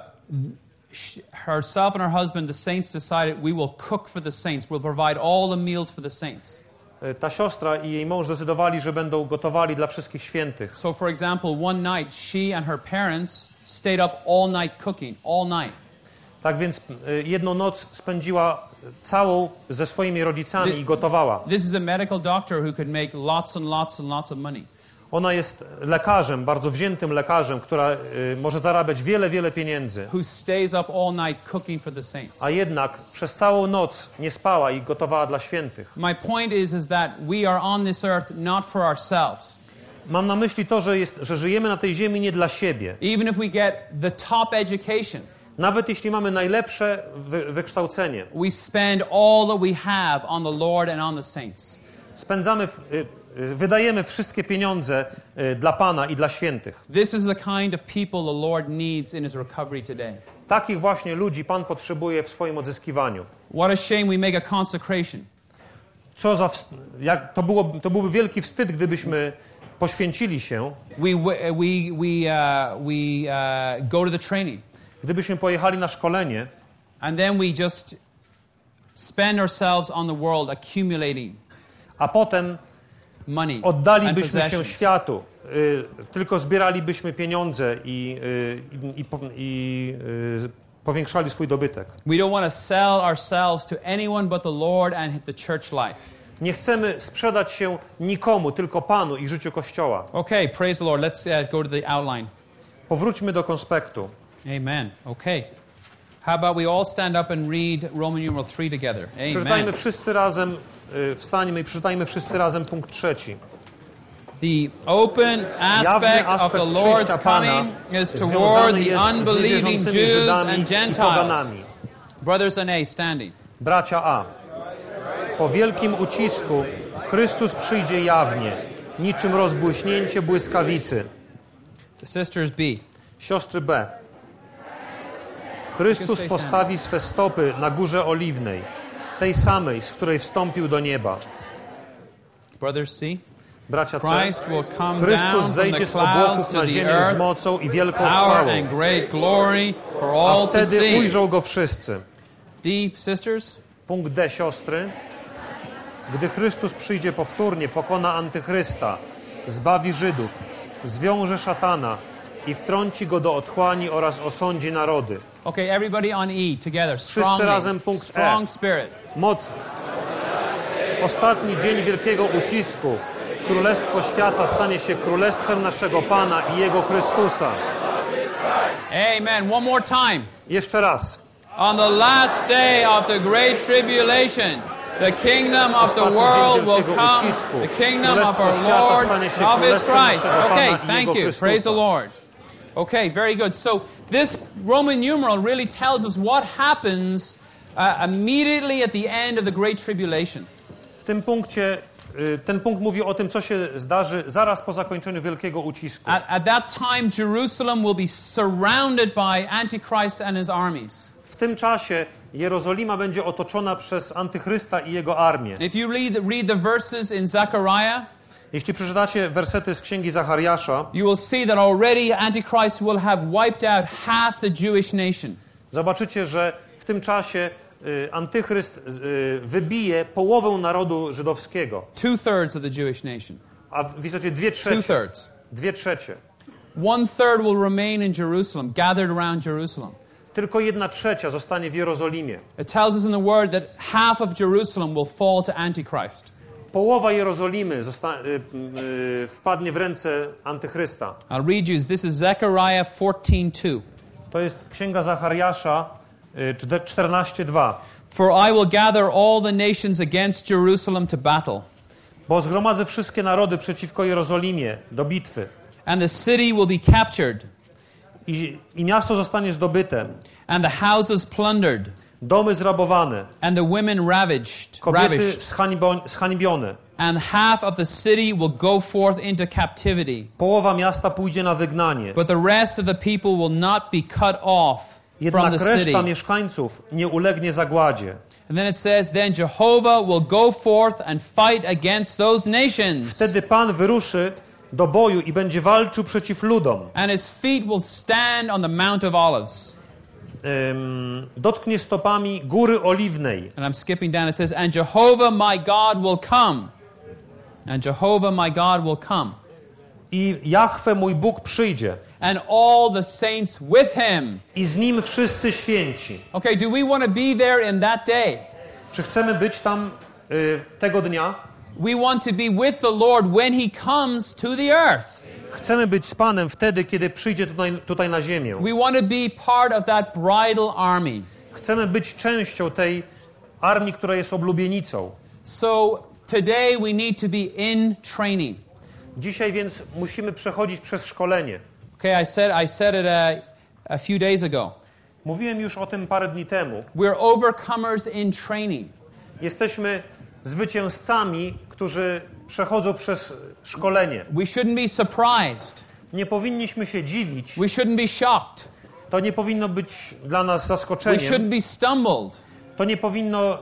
sh- herself and her husband, the saints, decided we will cook for the saints. We'll provide all the meals for the saints. y, ta siostra i jej mąż zdecydowali, że będą gotowali dla wszystkich świętych. So, for example, one night she and her parents stayed up all night cooking, all night. Tak więc y, jedną noc spędziła całą ze swoimi rodzicami Th- i gotowała. This is a medical doctor who could make lots and lots and lots of money. Ona jest lekarzem, bardzo wziętym lekarzem, która y, może zarabiać wiele, wiele pieniędzy. Who stays up all night cooking for the saints. A jednak przez całą noc nie spała i gotowała dla świętych. My point is, is that we are on this earth not for ourselves. Mam na myśli to, że, jest, że żyjemy na tej ziemi nie dla siebie. Even if we get the top education, Nawet jeśli mamy najlepsze wy, wykształcenie, we spend all that we have on the Lord and on the saints. spędzamy, w- y, y, wydajemy wszystkie pieniądze y, dla Pana i dla świętych. This is the kind of people the Lord needs in His recovery today. Takich właśnie ludzi Pan potrzebuje w swoim odzyskiwaniu. What a shame we make a consecration. Co za wst- jak, to, było, to byłby wielki wstyd, gdybyśmy poświęcili się, We, we, we, uh, we uh, go to the training, gdybyśmy pojechali na szkolenie, and then we just spend ourselves on the world accumulating a potem money and oddalibyśmy się possessions. światu, y, tylko zbieralibyśmy pieniądze i, y, i, i, po- i y, powiększali swój dobytek. We don't want to sell ourselves to anyone but the Lord and the church life. Nie chcemy sprzedać się nikomu, tylko Panu i życiu Kościoła. Okay, praise the Lord. Let's uh, go to the outline. Powróćmy do konspektu. Amen. Okay. How about we all stand up and read Roman numeral three together? Przeczytajmy Amen. wszyscy razem, y, wstańmy i przeczytajmy wszyscy razem punkt trzeci. The open Jawny aspect of aspekt the Lord's przyjścia Pana coming is toward związany the jest z unbelieving niewierzącymi Jews Żydami and i Gentiles. poganami. Brothers and A, standing. Bracia A. Po wielkim ucisku Chrystus przyjdzie jawnie, niczym rozbłyśnięcie błyskawicy. The sisters B. Siostry B. Chrystus postawi swe stopy na górze oliwnej, tej samej, z której wstąpił do nieba. Brothers C. Bracia C. Christ will come down Chrystus from the zejdzie z clouds obłoków to na the ziemię z earth, mocą i wielką power chwałą, and great glory for a all to wtedy see. ujrzą Go wszyscy. D. Sisters. Punkt D, siostry. Gdy Chrystus przyjdzie powtórnie, pokona antychrysta, zbawi Żydów, zwiąże szatana i wtrąci go do otchłani oraz osądzi narody. Okay, everybody on E together. Strongly. razem punkt E. Strong spirit. Moc. Ostatni dzień wielkiego ucisku. Królestwo świata stanie się królestwem naszego Pana i Jego Chrystusa. Amen. One more time. Jeszcze raz. On the last day of the great tribulation, the kingdom of the Ostatni world dzień will wielkiego come, ucisku. the kingdom of Królestwo our świata Lord stanie się of His królestwem Christ. naszego Pana Okay, i thank Jego you. Chrystusa. Praise the Lord. Okay, very good. So this Roman numeral really tells us what happens uh, immediately at the end of the Great Tribulation. W tym punkcie, y, ten punkt mówi o tym, co się zdarzy zaraz po zakończeniu wielkiego ucisku. At, at that time, Jerusalem will be surrounded by Antichrist and his armies. W tym czasie Jerozolima będzie otoczona przez Antychrysta i jego armię. If you read, read the verses in Zechariah, Jeśli przeczytacie wersety z Księgi Zachariasza, you will see that already Antichrist will have wiped out half the Jewish nation. zobaczycie, że w tym czasie y, Antychryst y, wybije połowę narodu żydowskiego, Two-thirds of the Jewish nation. a w istocie dwie trzecie. Two-thirds. Dwie trzecie. One-third will remain in Jerusalem, gathered around Jerusalem. Tylko jedna trzecia zostanie w Jerozolimie. It tells us in the Word that half of Jerusalem will fall to Antichrist. Połowa Jerozolimy zosta- y, y, wpadnie w ręce Antychrysta. I'll read you. This is Zechariah fourteen two. To jest Księga Zachariasza y, czternaście dwa. For I will gather all the nations against Jerusalem to battle, Bo zgromadzę wszystkie narody przeciwko Jerozolimie do bitwy. and the city will be captured, I, I miasto zostanie zdobyte, and the houses plundered, domy zrabowane, and the women ravaged, kobiety ravished, zhańbo- zhańbione. and half of the city will go forth into captivity. Połowa miasta pójdzie na wygnanie. But the rest of the people will not be cut off from Jednak the reszta city. mieszkańców nie ulegnie zagładzie. And then it says, then Jehovah will go forth and fight against those nations, Wtedy Pan wyruszy do boju i będzie walczył przeciw ludom. and his feet will stand on the Mount of Olives. Ym, dotknie stopami góry oliwnej. And I'm skipping down. It says, and Jehovah my God will come. And Jehovah my God will come. I Jahwe mój Bóg przyjdzie. And all the saints with him. I z nim wszyscy święci. Okay, do we want to be there in that day? Czy chcemy być tam y, tego dnia? We want to be with the Lord when he comes to the earth. Chcemy być z Panem wtedy, kiedy przyjdzie tutaj, tutaj na ziemię. We want to be part of that bridal army. Chcemy być częścią tej armii, która jest oblubienicą. So today we need to be in training. Dzisiaj więc musimy przechodzić przez szkolenie. Okay, I said I said it a, a few days ago. Mówiłem już o tym parę dni temu. We're overcomers in training. Jesteśmy zwycięzcami, którzy przechodzą przez szkolenie. We shouldn't be surprised. Nie powinniśmy się dziwić. We shouldn't be shocked. To nie powinno być dla nas We zaskoczeniem. shouldn't be stumbled To nie powinno y,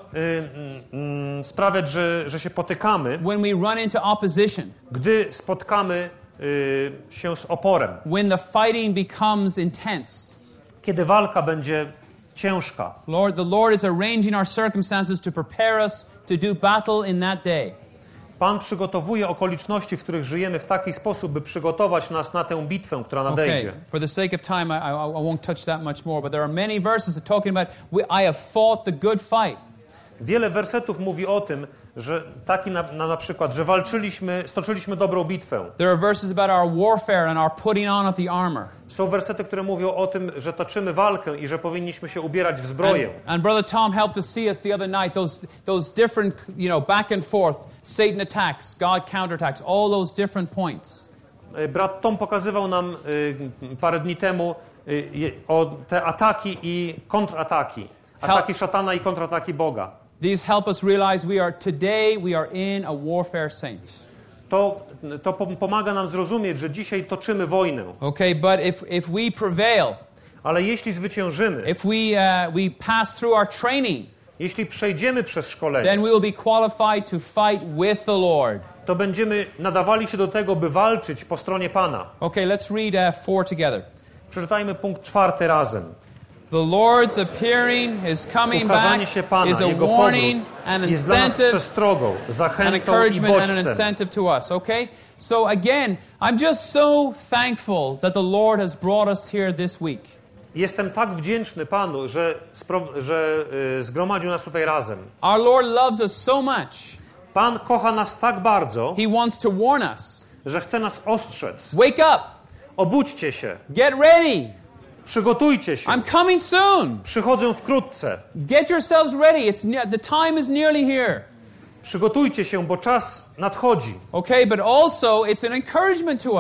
y, y, sprawiać, że, że się potykamy, when we run into opposition, gdy spotkamy y, się z oporem. when the fighting becomes intense. Kiedy walka będzie ciężka. Lord, the Lord is arranging our circumstances to prepare us to do battle in that day. Pan przygotowuje okoliczności, w których żyjemy w taki sposób, by przygotować nas na tę bitwę, która nadejdzie. Okay, for the sake of time, I, I, I won't touch that much more, but there are many verses that talking about, we, I have fought the good fight. Wiele wersetów mówi o tym, że taki na, na, na przykład, że walczyliśmy, stoczyliśmy dobrą bitwę. There are verses about our warfare and our putting on of the armor. Są wersety, które mówią o tym, że toczymy walkę i że powinniśmy się ubierać w zbroję. And, and Brother Tom helped us see us the other night, those, those different, you know, back and forth, Satan attacks, God counterattacks, all those different points. Brat Tom pokazywał nam y, parę dni temu y, o te ataki i kontrataki. Ataki szatana i kontrataki Boga. These help us realize we are, today we are in a warfare, saints. To, to pomaga nam zrozumieć, że dzisiaj toczymy wojnę. Okay, but if, if we prevail, Ale jeśli zwyciężymy, if we, uh, we pass through our training, jeśli przejdziemy przez then szkolenie, we will be qualified to fight with the Lord. to będziemy nadawali się do tego, by walczyć po stronie Pana. Okay, let's read uh, four together. Przeczytajmy punkt czwarty razem. The Lord's appearing, His coming Ukazanie back się Pana, is a Jego warning, powrót an jest dla nas incentive, przestrogą, an zachętą i encouragement, and an bodźcem. incentive to us, okay? So again, I'm just so thankful that the Lord has brought us here this week. Jestem tak wdzięczny Panu, że, spro- że y, zgromadził nas tutaj razem. Our Lord loves us so much. Pan kocha nas tak bardzo, He wants to warn us. że chce nas ostrzec. Wake up! Obudźcie się, Get ready! przygotujcie się. I'm coming soon! Przychodzę wkrótce. Get yourselves ready. It's ne- the time is nearly here. Przygotujcie się, bo czas nadchodzi. Okay, but also it's an encouragement to us.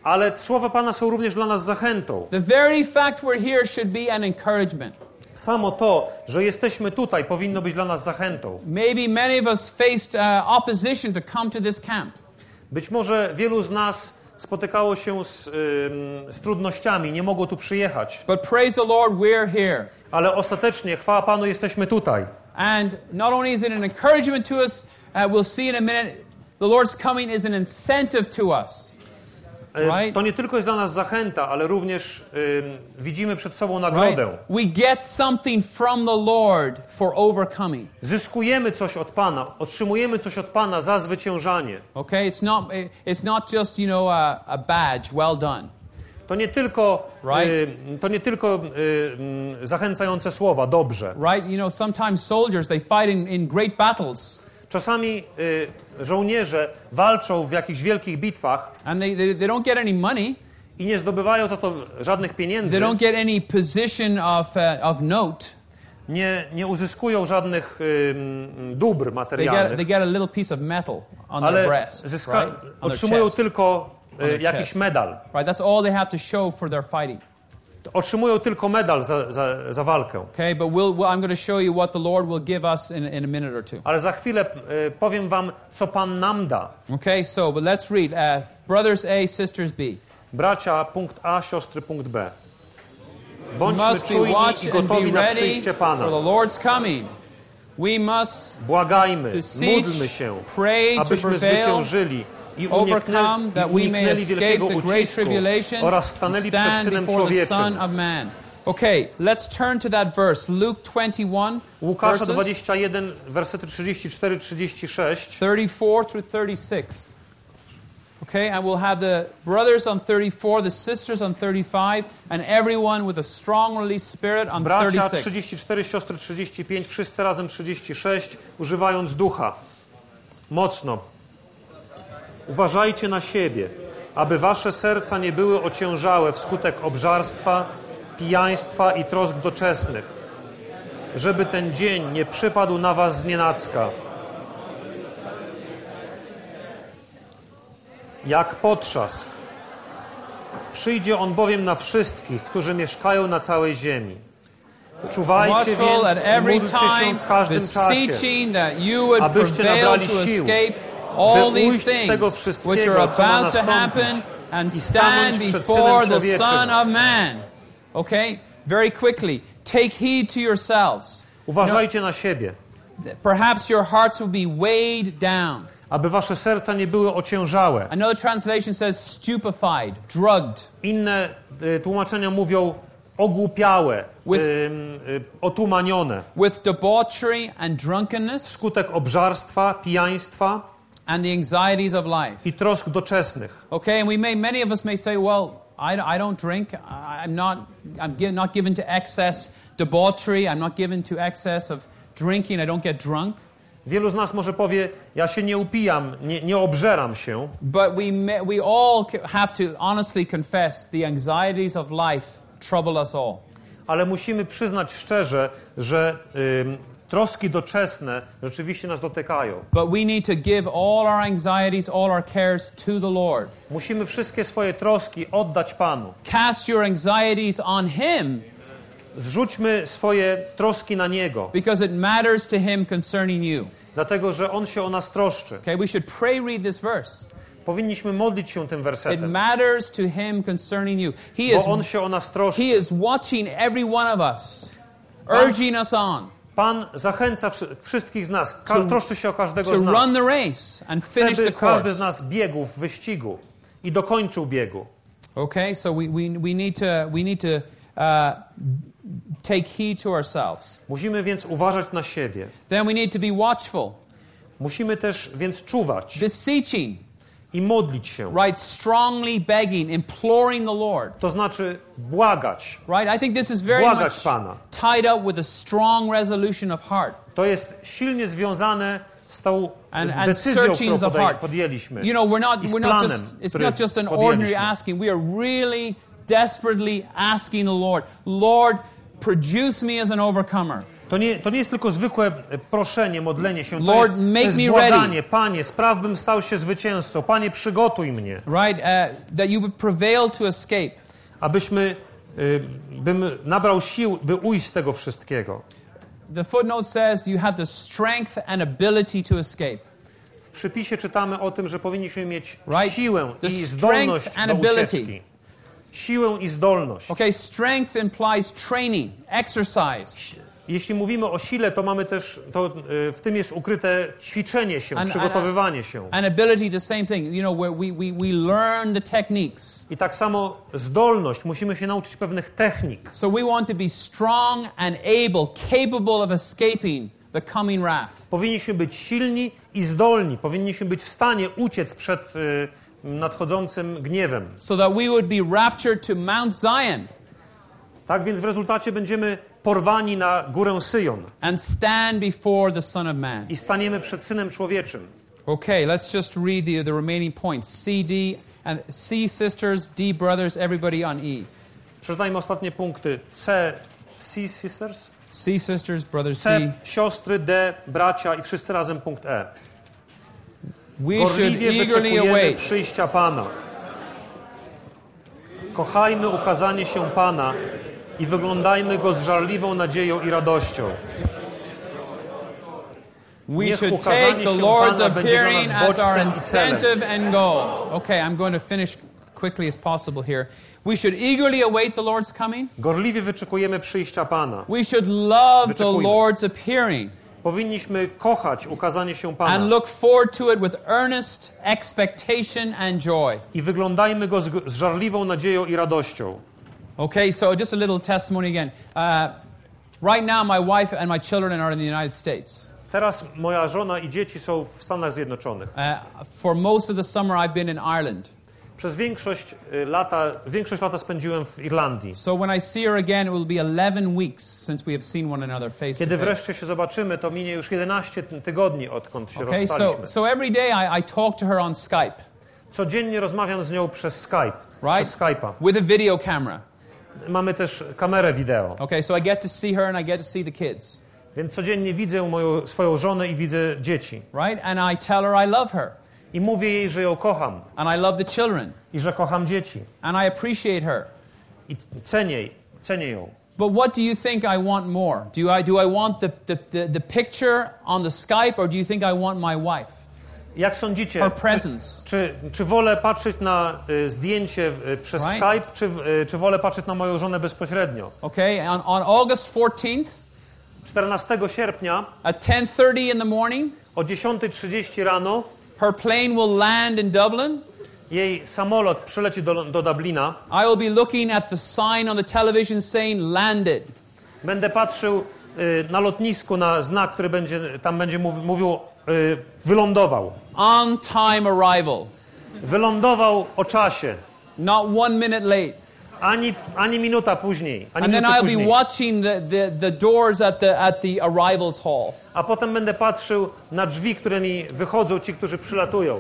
Ale słowa Pana są również dla nas zachętą. The very fact we're here should be an encouragement. Samo to, że jesteśmy tutaj, powinno być dla nas zachętą. Maybe many of us faced uh, opposition to come to this camp. Być może wielu z nas spotykało się z, ym, z trudnościami, nie mogło tu przyjechać. But praise the Lord, we're here. Ale ostatecznie, chwała Panu, jesteśmy tutaj. And not only is it an encouragement to us, uh, we'll see in a minute, the Lord's coming is an incentive to us. Right? To nie tylko jest dla nas zachęta, ale również ym, widzimy przed sobą nagrodę. Right? We get something from the Lord for overcoming. Zyskujemy coś od Pana, otrzymujemy coś od Pana za zwyciężanie. Okay, it's not it's not just, you know, a, a badge, well done. To nie tylko Right? y, to nie tylko y, y, zachęcające słowa, dobrze. Right? You know, sometimes soldiers, they fight in, in great battles. Czasami y, żołnierze walczą w jakichś wielkich bitwach And they, they, they don't get any money. i nie zdobywają za to żadnych pieniędzy. They don't get any position of, uh, of note. Nie, nie uzyskują żadnych y, dóbr They get, materialnych, they get a little piece of metal on their ale breast, zyska, right? On their otrzymują chest. tylko On their y, jakiś chest. medal. Right, that's all they have to show for their fighting. Otrzymują tylko medal za, za, za walkę. Okay, but we'll, well, I'm going to show you what the Lord will give us in, in a minute or two. Ale za chwilę y, powiem wam, co Pan nam da. Okay, so, but let's read. Uh, brothers A, sisters B. Bracia, punkt A, siostry, punkt B. We Bądźmy must be czujni watched i and be gotowi na ready przyjście for Pana. the Lord's coming. We must Błagajmy, beseech, módlmy się, pray to abyśmy prevail, zwyciężyli i overcome, uniknęli, that i we may uniknęli escape wielkiego the great ucisku tribulation oraz and stanęli przed stand Synem before the Son Człowieczym. of Man. Okay, let's turn to that verse, Luke twenty-one, Łukasza verses dwadzieścia jeden, wersety trzydzieści cztery trzydzieści sześć. thirty-four through thirty-six. Okay, and we'll have the brothers on thirty-four, the sisters on thirty-five, and everyone with a strong released spirit on Bracia thirty-six. trzydzieści cztery, siostry trzydzieści pięć, wszyscy razem trzydzieści sześć, używając ducha. Mocno. Uważajcie na siebie, aby wasze serca nie były ociężałe wskutek obżarstwa, pijaństwa i trosk doczesnych, żeby ten dzień nie przypadł na was znienacka. Jak potrzask. Przyjdzie on bowiem na wszystkich, którzy mieszkają na całej ziemi. Czuwajcie Watchful więc at i every módlcie się time, w każdym czasie, beseeching that you would abyście prevail nabrali to sił, escape all by these ujść z tego things wszystkiego, which are co ma about to nastąpić happen and i stand stanąć przed before Synem the Człowieczym. Son of Man. Okay? Very quickly, take heed to yourselves. Uważajcie na siebie, Perhaps your hearts will be weighed down. aby wasze serca nie były ociężałe. Another translation says stupefied, drugged, Inne y, tłumaczenia mówią ogłupiałe, With- y, y, otumanione, with debauchery and drunkenness wskutek obżarstwa, pijaństwa and the anxieties of life. i trosk doczesnych. Okay, and we may, many of us may say, well, I, I don't drink. I, I'm not, I'm gi- not given to excess debauchery. I'm not given to excess of drinking. I don't get drunk. Wielu z nas może powie, ja się nie upijam, nie, nie obżeram się, But we, may, we all ca- have to honestly confess the anxieties of life trouble us all. ale musimy przyznać szczerze, że ym, troski doczesne rzeczywiście nas dotykają. But we need to give all our anxieties, all our cares to the Lord. Musimy wszystkie swoje troski oddać Panu. Cast your anxieties on Him Zrzućmy swoje troski na Niego, because it matters to Him concerning you. dlatego że On się o nas troszczy. Okay, we should pray, read this verse. Powinniśmy modlić się tym It wersetem, matters to Him concerning you. He is, bo On się o nas troszczy. he is watching every one of us, urging us on Pan zachęca wszy- wszystkich z nas, ka- To- troszczy się o każdego to z run nas. the race and Chce, finish by the każdy course. z nas biegł w wyścigu i dokończył biegu. Okay, so we, we, we need to, we need to uh, take heed to ourselves. Musimy więc uważać na siebie. Then we need to be watchful, Musimy też więc czuwać beseeching, i modlić się. right? Strongly begging, imploring the Lord, To znaczy błagać. right? I think this is very Błagać much Pana. tied up with a strong resolution of heart To jest silnie związane z tą and, and decyzją, którą searchings of podej- heart. podjęliśmy. You know, we're not, I z we're not planem, just, it's który not just an ordinary podjęliśmy. asking. We are really desperately asking the Lord, Lord, produce me as an overcomer. To nie, to nie jest tylko zwykłe e, proszenie, modlenie się. To Lord, jest, make to jest me błaganie. ready. Panie, spraw, bym stał się zwycięzcą. Panie, przygotuj mnie. Right? Uh, that you would prevail to escape. Abyśmy, y, bym nabrał sił, by ujść z tego wszystkiego. The footnote says you have the strength and ability to escape. W przypisie czytamy o tym, że powinniśmy mieć Right? siłę The i strength zdolność and do ability. ucieczki. Siłę i zdolność. Okay, strength implies training, exercise. Jeśli mówimy o sile, to mamy też, to y, w tym jest ukryte ćwiczenie się, And- przygotowywanie się. And ability, the same thing. You know, where we, we, we learn the techniques. I tak samo zdolność, musimy się nauczyć pewnych technik. So we want to be strong and able, capable of escaping the coming wrath. Powinniśmy być silni i zdolni. Powinniśmy być w stanie uciec przed y, nadchodzącym gniewem. So that we would be raptured to Mount Zion Tak więc w rezultacie będziemy porwani na górę Syjon and stand before the Son of Man. i staniemy przed Synem Człowieczym. Okay, let's just read the, the remaining points. C, D, and C sisters, D brothers, everybody on E. Przeczytajmy ostatnie punkty. C, C sisters? C sisters, brothers, C, D. siostry, D, bracia i wszyscy razem punkt E. We should Gorliwie eagerly wyczekujemy await. przyjścia Pana. Kochajmy ukazanie się Pana i wyglądajmy Go z żarliwą nadzieją i radością. We Niech should ukazanie take the się Lord's Pana będzie dla appearing nas as our bodźcem i celem. incentive and goal. Okay, I'm going to finish quickly as possible here. We should eagerly await the Lord's coming. Gorliwie wyczekujemy przyjścia Pana. We should love the Wyczekujmy. Lord's appearing Powinniśmy kochać ukazanie się and Pana look forward to it with earnest expectation and joy. i wyglądajmy Go z, z żarliwą nadzieją i radością. Okay, so just a little testimony again. Uh, right now, my wife and my children are in the United States. Teraz moja żona i dzieci są w Stanach Zjednoczonych. Uh, for most of the summer, I've been in Ireland. Przez większość y, lata, większość lata spędziłem w Irlandii. So when I see her again, it will be eleven weeks since we have seen one another face Kiedy to face. wreszcie się zobaczymy, to minie już jedenaście tygodni, odkąd się Okay, so, rozstaliśmy. so every day I, I talk to her on Skype, Codziennie rozmawiam z nią przez Skype, right? przez Skype'a. With a video camera. Mamy też kamerę wideo, Okay, so I get to see her and I get to see the kids, więc codziennie widzę moją, swoją żonę i widzę dzieci. right? And I tell her I love her I mówię jej, że ją kocham and I love the children i że kocham dzieci. and I appreciate her. I cenię, cenię ją. But what do you think I want more? Do I, do I want the, the, the, the picture on the Skype or do you think I want my wife? Jak sądzicie, Her czy, presence. czy, czy wolę patrzeć na y, zdjęcie y, przez Right. Skype, czy, y, czy wolę patrzeć na moją żonę bezpośrednio? Okay, on, on August fourteenth czternastego sierpnia at ten thirty in the morning, o dziesiąta trzydzieści rano her plane will land in Dublin. jej samolot przyleci do, do Dublina. I will be looking at the sign on the television saying landed. Będę patrzył y, na lotnisku na znak, który będzie, tam będzie mów, mówił y, wylądował. On time arrival. Wylądował o czasie. Not one minute late. Ani, ani minuta później. Ani And then minuty I'll be później. watching the, the, the doors at the, at the arrivals hall. A potem będę patrzył na drzwi, którymi wychodzą ci, którzy przylatują.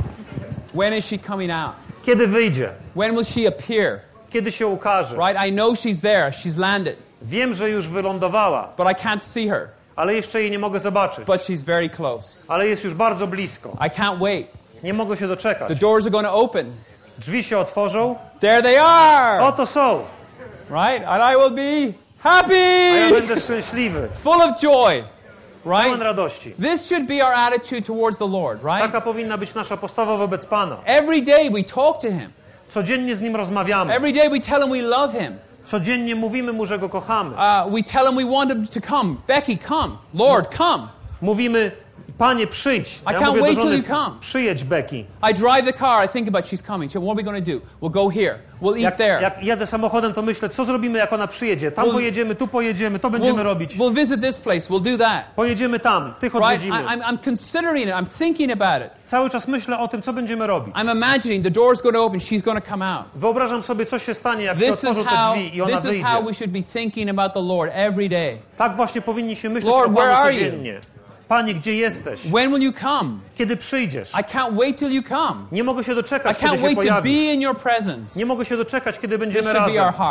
When is she coming out? Kiedy wyjdzie? When will she appear? Kiedy się ukaże? Right? I know she's there. She's landed. Wiem, że już wylądowała, But I can't see her. ale jeszcze jej nie mogę zobaczyć. But she's very close. Ale jest już bardzo blisko. I can't wait. Nie mogę się doczekać. The doors are going to open. Drzwi się otworzą. There they are. Oto są. Right? And I will be A ja happy. będę szczęśliwy. Full of joy. Pełen Right? radości. This should be our attitude towards the Lord, right? Taka powinna być nasza postawa wobec Pana. Every day we talk to Him. Codziennie z Nim rozmawiamy. Every day we tell Him we love Him. Codziennie mówimy Mu, że Go kochamy. Uh, we tell Him we want Him to come. Becky, come. Lord, come. Mówimy, Panie, przyjdź. I Ja can't mówię wait do till żony, you come. przyjedź, Becky. I drive the car. I think about she's coming. So what are we going to do? We'll go here. We'll eat Jak, there. jak jadę samochodem, to myślę, co zrobimy, jak ona przyjedzie. Tam We'll- pojedziemy, tu pojedziemy, to będziemy We'll, robić. we'll visit this place. We'll do that. Pojedziemy tam, tych Right? I, odwiedzimy. I'm, I'm considering it. I'm thinking about it. Cały czas myślę o tym, co będziemy robić. I'm imagining the door's going to open. She's going to come out. Wyobrażam sobie, co się stanie, jak się This is otworzą te how. drzwi i ona This is wyjdzie. how we should be thinking about the Lord every day. Tak właśnie powinniśmy myśleć Lord, o where Panu are you? codziennie. Panie, gdzie jesteś? When will you come? Kiedy przyjdziesz? I can't wait till you come. Nie mogę się I doczekać, kiedy can't się wait to be pojawisz. in your presence. Nie mogę się doczekać, kiedy This będziemy should be our razem. heart.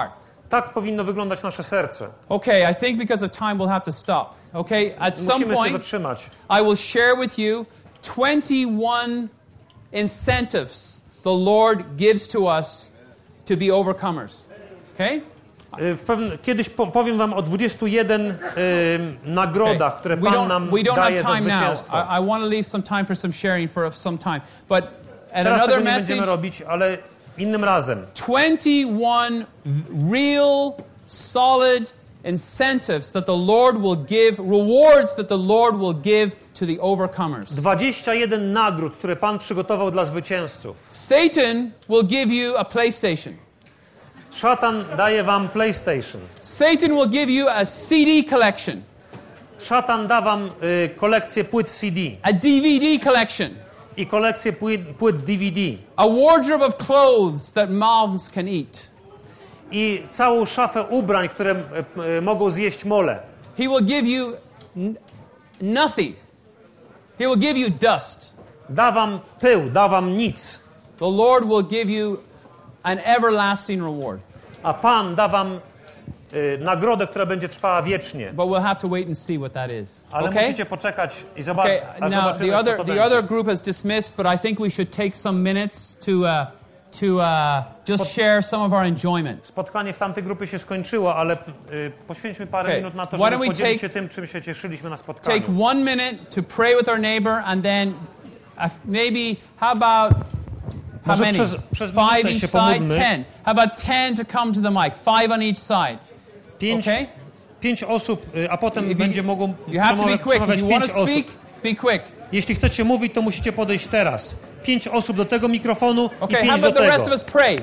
Tak powinno wyglądać nasze serce. Okay, I think because of time we'll have to stop. Okay, at some Musimy się point zatrzymać. I will share with you twenty-one incentives the Lord gives to us to be overcomers. Okay? Y, W pewne, kiedyś po, powiem wam o dwudziestu jeden y, nagrodach, Okay. które We Pan don't, nam we don't daje have za time now. zwycięstwo. I, I want to leave some time for some sharing for some time. But at Teraz another tego nie message, będziemy robić, ale innym razem. twenty-one real, solid incentives that the Lord will give, rewards that the Lord will give to the overcomers. dwadzieścia jeden nagród, które Pan przygotował dla zwycięzców. Satan will give you a PlayStation. Szatan daje wam PlayStation. Satan will give you a C D collection, Szatan da wam y, kolekcję płyt C D a D V D collection, i kolekcję płyt, płyt D V D a wardrobe of clothes that mouths can eat. i całą szafę ubrań, które y, y, mogą zjeść mole. He will give you n- nothing. He will give you dust. Da wam pył, da wam nic, The Lord will give you an everlasting reward. a Pan da wam y, nagrodę, która będzie trwała wiecznie. But we'll have to wait and see what that is. Ale Okay? musicie poczekać i zobaczyć, Okay. a Now zobaczymy, the co other to the będzie. other group has dismissed, but I think we should take some minutes to uh, to uh, just Spot- share some of our enjoyment. Spotkanie w tamtej grupie się skończyło, ale y, poświęćmy parę Okay. minut na to, Why żeby don't we podzielić take- się tym, czym się cieszyliśmy na spotkaniu. Take one minute to pray with our neighbor, and then uh, maybe how about how Może many? przez- przez Five minutę each się side. pomódlmy. Ten. How about ten to come to the mic? Five on each side. Pięć, Okay. pięć osób, y, a potem If będzie you, mogą you have to be przemawiać, quick. If przemawiać you want pięć to osób. speak, be quick. Jeśli chcecie mówić, to musicie podejść teraz. Pięć osób do tego mikrofonu Okay. i How pięć do about the tego. rest of us pray?